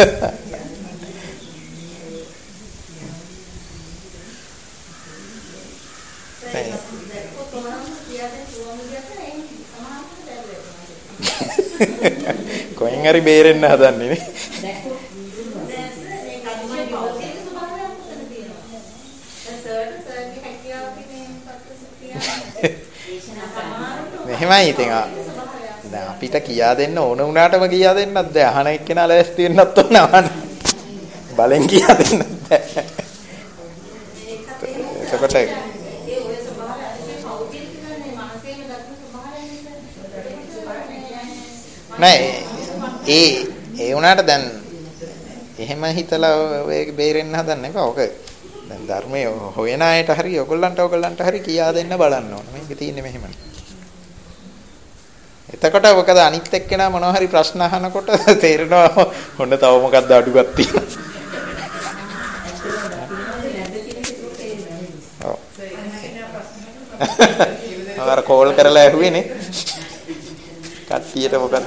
කොහෙන් හරි බේරෙන්න හදන්නේ නේ. මෙහෙමයි ඉතින් දැන් අපිට කියා දෙන්න ඕන වුණාටම කියා දෙන්නත් බෑ. අහන එක්කෙනා ලෑස්ති වෙන්නත් ඕන අහන්න. බලෙන් කියා දෙන්නත් බෑ. එතකොට නෑ ඒ ඒ වුණාට දැන් එහෙම හිතලා ඔය බේරෙන්න හදන්න එපා. ඔක දැන් ධර්මයේ හොයන අයට හරි ඔයගොල්ලන්ට ඔයගොල්ලන්ට හරි කියා දෙන්න බලන්න ඕන. මේක තියෙන්නේ මෙහෙමයි. එතකොට මොකද අනිත් එක්කෙනා මොනවා හරි ප්‍රශ්න අහනකොට තේරෙනවා හොන්න තව මොකක්ද අඩුවක් තියෙනවා. ඔව්. අර කෝල් කරලා ඇහුවේනේ. කට්ටියට මොකක්ද?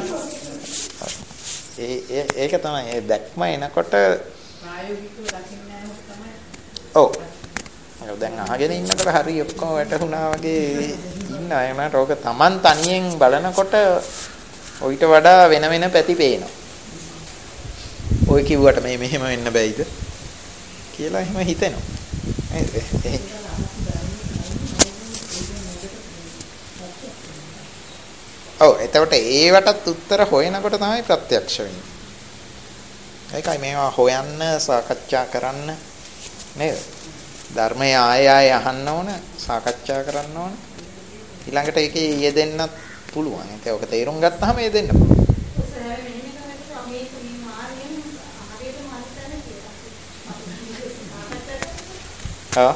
ඒ ඒ ඒක තමයි ඒ දැක්ම එනකොට ප්‍රායෝගිකව දකින්න යනකොට තමයි. ඔව්. ඒක දැන් අහගෙන ඉන්නකොට හරි ඔක්කොම වැටුණා වගේ ඉන්න අය මට ඕක Taman තනියෙන් බලනකොට ඔయిత වඩා වෙන වෙන පැති පේනවා. ඔය කිව්වට මේ මෙහෙම වෙන්න බෑයිද කියලා එහෙම හිතෙනවා. නේද? ඔව් එතකොට ඒවටත් උත්තර හොයනකොට තමයි ප්‍රත්‍යක්ෂ වෙන්නේ. ඒකයි මේවා හොයන්න සාකච්ඡා කරන්න නේද? ධර්මය ආය ආය අහන්න ඕන, සාකච්ඡා කරන්න ඕන. ඊළඟට ඒකේ යෙදෙන්නත් පුළුවන්. ඒක ඔක තේරුම් ගත්තාම යෙදෙන්න පුළුවන්. හා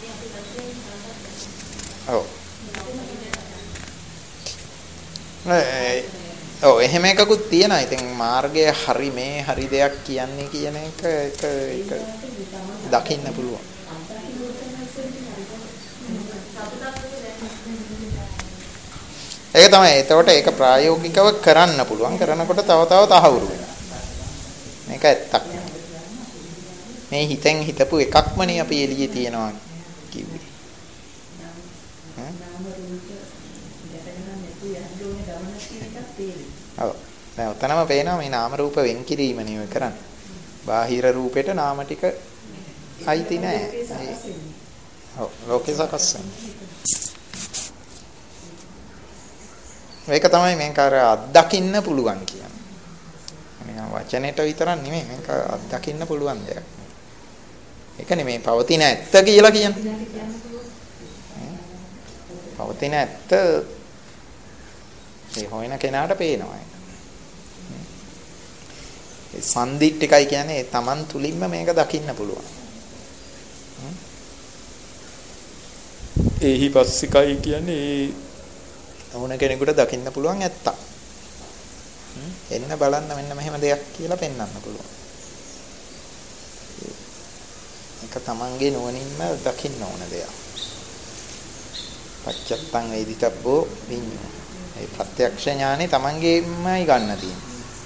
ඔව් ඔව් එහෙම එකකුත් තියෙනවා. ඉතින් මාර්ගය හරි මේ හරි දෙයක් කියන්නේ කියන එක එක එක දකින්න පුළුවන්. ඒක තමයි. එතකොට ඒක ප්‍රායෝගිකව කරන්න පුළුවන්. කරනකොට තව තව තහවුරු වෙනවා. මේක ඇත්තක්. මේ හිතෙන් හිතපු එකක්මනේ අපි එළියේ තියනවා කිව්වේ. ඔව්. දැන් උතනම පේනවා මේ නාම රූප වෙන් කිරීම නෙවෙයි කරන්නේ. බාහිර රූපෙට නාම ටික අයිති නෑ. ඔව් ලෝකේ සකස් වෙන්නේ. මේක තමයි මේක අර අත්දකින්න පුළුවන් කියන්නේ. නිකන් වචනෙට විතරක් නෙමෙයි මේක අත්දකින්න පුළුවන් දෙයක්. ඒකනේ මේ පවතින ඇත්ත කියලා කියන්නේ. පවතින ඇත්ත ඒ හොයන කෙනාට පේනවා. ඒ සම්දිට්ඨිකයි කියන්නේ Taman තුලින්ම මේක දකින්න පුළුවන්. ඒහි පස්සිකයි කියන්නේ ඕන කෙනෙකුට දකින්න පුළුවන් ඇත්තක්. එන්න බලන්න මෙන්න මෙහෙම දෙයක් කියලා පෙන්වන්න පුළුවන්. ඒක තමන්ගේ නුවණින්ම දකින්න ඕන දෙයක්. පච්චත්තං වේදිතබ්බෝ විඤ්ඤෝ. ඒ ප්‍රත්‍යක්ෂ ඥානෙ තමන්ගේමයි ගන්න තියෙන්නේ.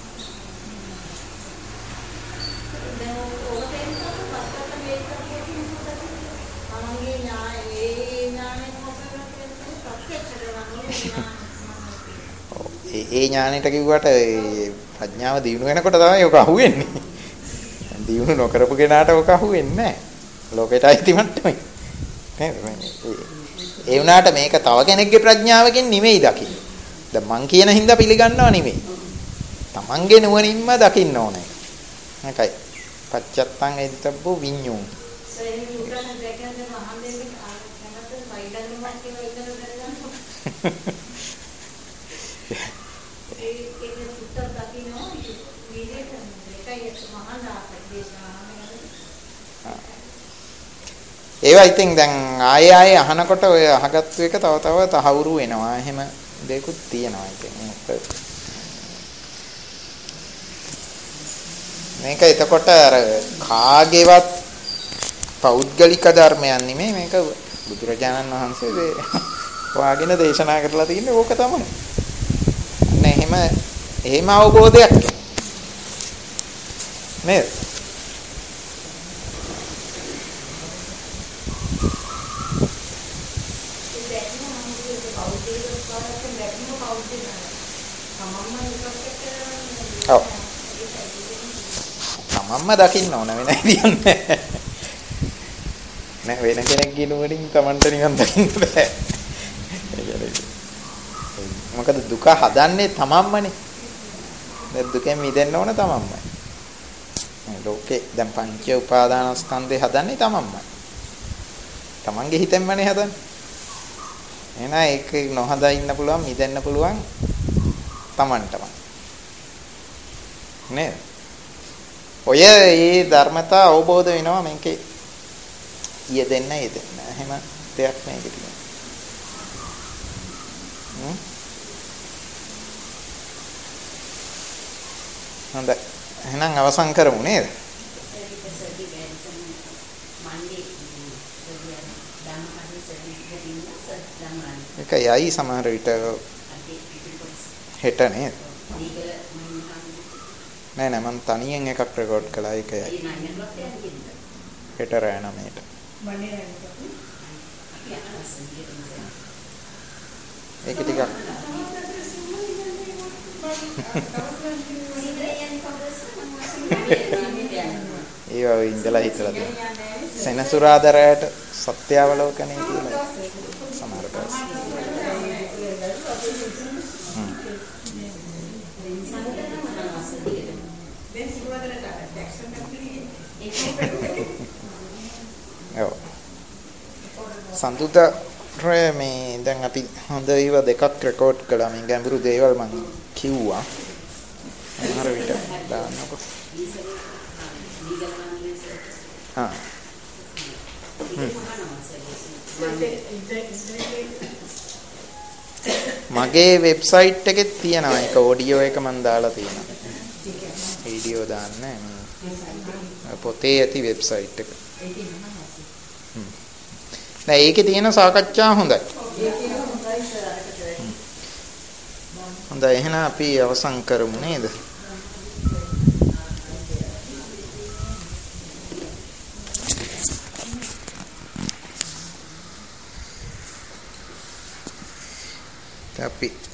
ඒ ඥානෙට කිව්වට ඒ ප්‍රඥාව දියුණු වෙනකොට තමයි ඔක අහුවෙන්නේ. දියුණු නොකරපු කෙනාට ඔක අහුවෙන්නේ නැහැ. ලෝකෙට අයිති මට්ටමයි. නේද? ඒ වුණාට මේක තව කෙනෙක්ගේ ප්‍රඥාවකින් නෙමෙයි දකින්නේ. දැන් මං කියන හින්දා පිළිගන්නව නෙමෙයි. තමන්ගේ නුවණින්ම දකින්න ඕනේ. මේකයි. පච්චත්තං එදිතබ්බෝ විඤ්ඤෝ. ඒවා ඉතින් දැන් ආයෙ ආයෙ අහනකොට ඔය අහගත්තු එක තව තව තහවුරු වෙනවා. එහෙම දෙයක්ත් තියෙනවා ඉතින්. මේක එතකොට අර කාගේවත් පෞද්ගලික ධර්මයක් නෙමෙයි. මේක බුදුරජාණන් වහන්සේ වාගෙන දේශනා කරලා තියෙන්නේ ඕක තමයි. අන්න එහෙම එහෙම අවබෝධයක් නේද? ඔව්. තමන්ම දකින්න ඕන වෙන විදියන්නේ. නෑ වෙන කෙනෙක්ගේ නුවණින් තමන්ට නිකන් දකින්න බෑ. මොකද දුක හදන්නේ තමන්මනේ. දැන් දුකෙන් මිදෙන්න ඕන තමන්මයි. මේ ලෝකේ දැන් පංච උපාදානස්කන්ධේ හදන්නේ තමන්මයි. තමන්ගේ හිතෙන්මනේ හදන්නේ. එහෙනම් ඒක නොහදා ඉන්න පුළුවන් මිදෙන්න පුළුවන් තමන්ටම. නේද? ඔය මේ ධර්මතා අවබෝධ වෙනවා මේකේ යෙදෙන්න යෙදෙන්න. එහෙම දෙයක් මේකේ තියෙනවා. හ්ම්. හොඳයි. එහෙනම් අවසන් කරමු නේද? ඒකයි සමහර විට හෙට නේද? නෑ නෑ මම තනියෙන් එකක් රෙකෝඩ් කළා ඒකයි. හෙට රෑ නමේට. ඒක ටිකක් ඒවා ඉඳලා හිතලා තියෙනවා. සෙනසුරාදා රැයට සත්‍යාවලෝකනේ කියලා සමහර දවස්. හ්ම් ඔව්. සඳුදා රේ මේ දැන් අපි හොඳ ඒවා දෙකක් රෙකෝඩ් කළා. මේ ගැඹුරු දේවල් මම කිව්වා. අර විට දාන්නකො. හා. මගේ වෙබ්සයිට් එකේ තියෙනවා ඒක ඔඩියෝ එක මම දාලා තියෙනවා. වීඩියෝ දාන්නේ නැහැ. පොතේ ඇති වෙබ්සයිට් එක. නෑ ඒකේ තියෙන සාකච්ඡා හොඳයි. හොඳයි එහෙනම් අපි අවසන් කරමු නේද? අපි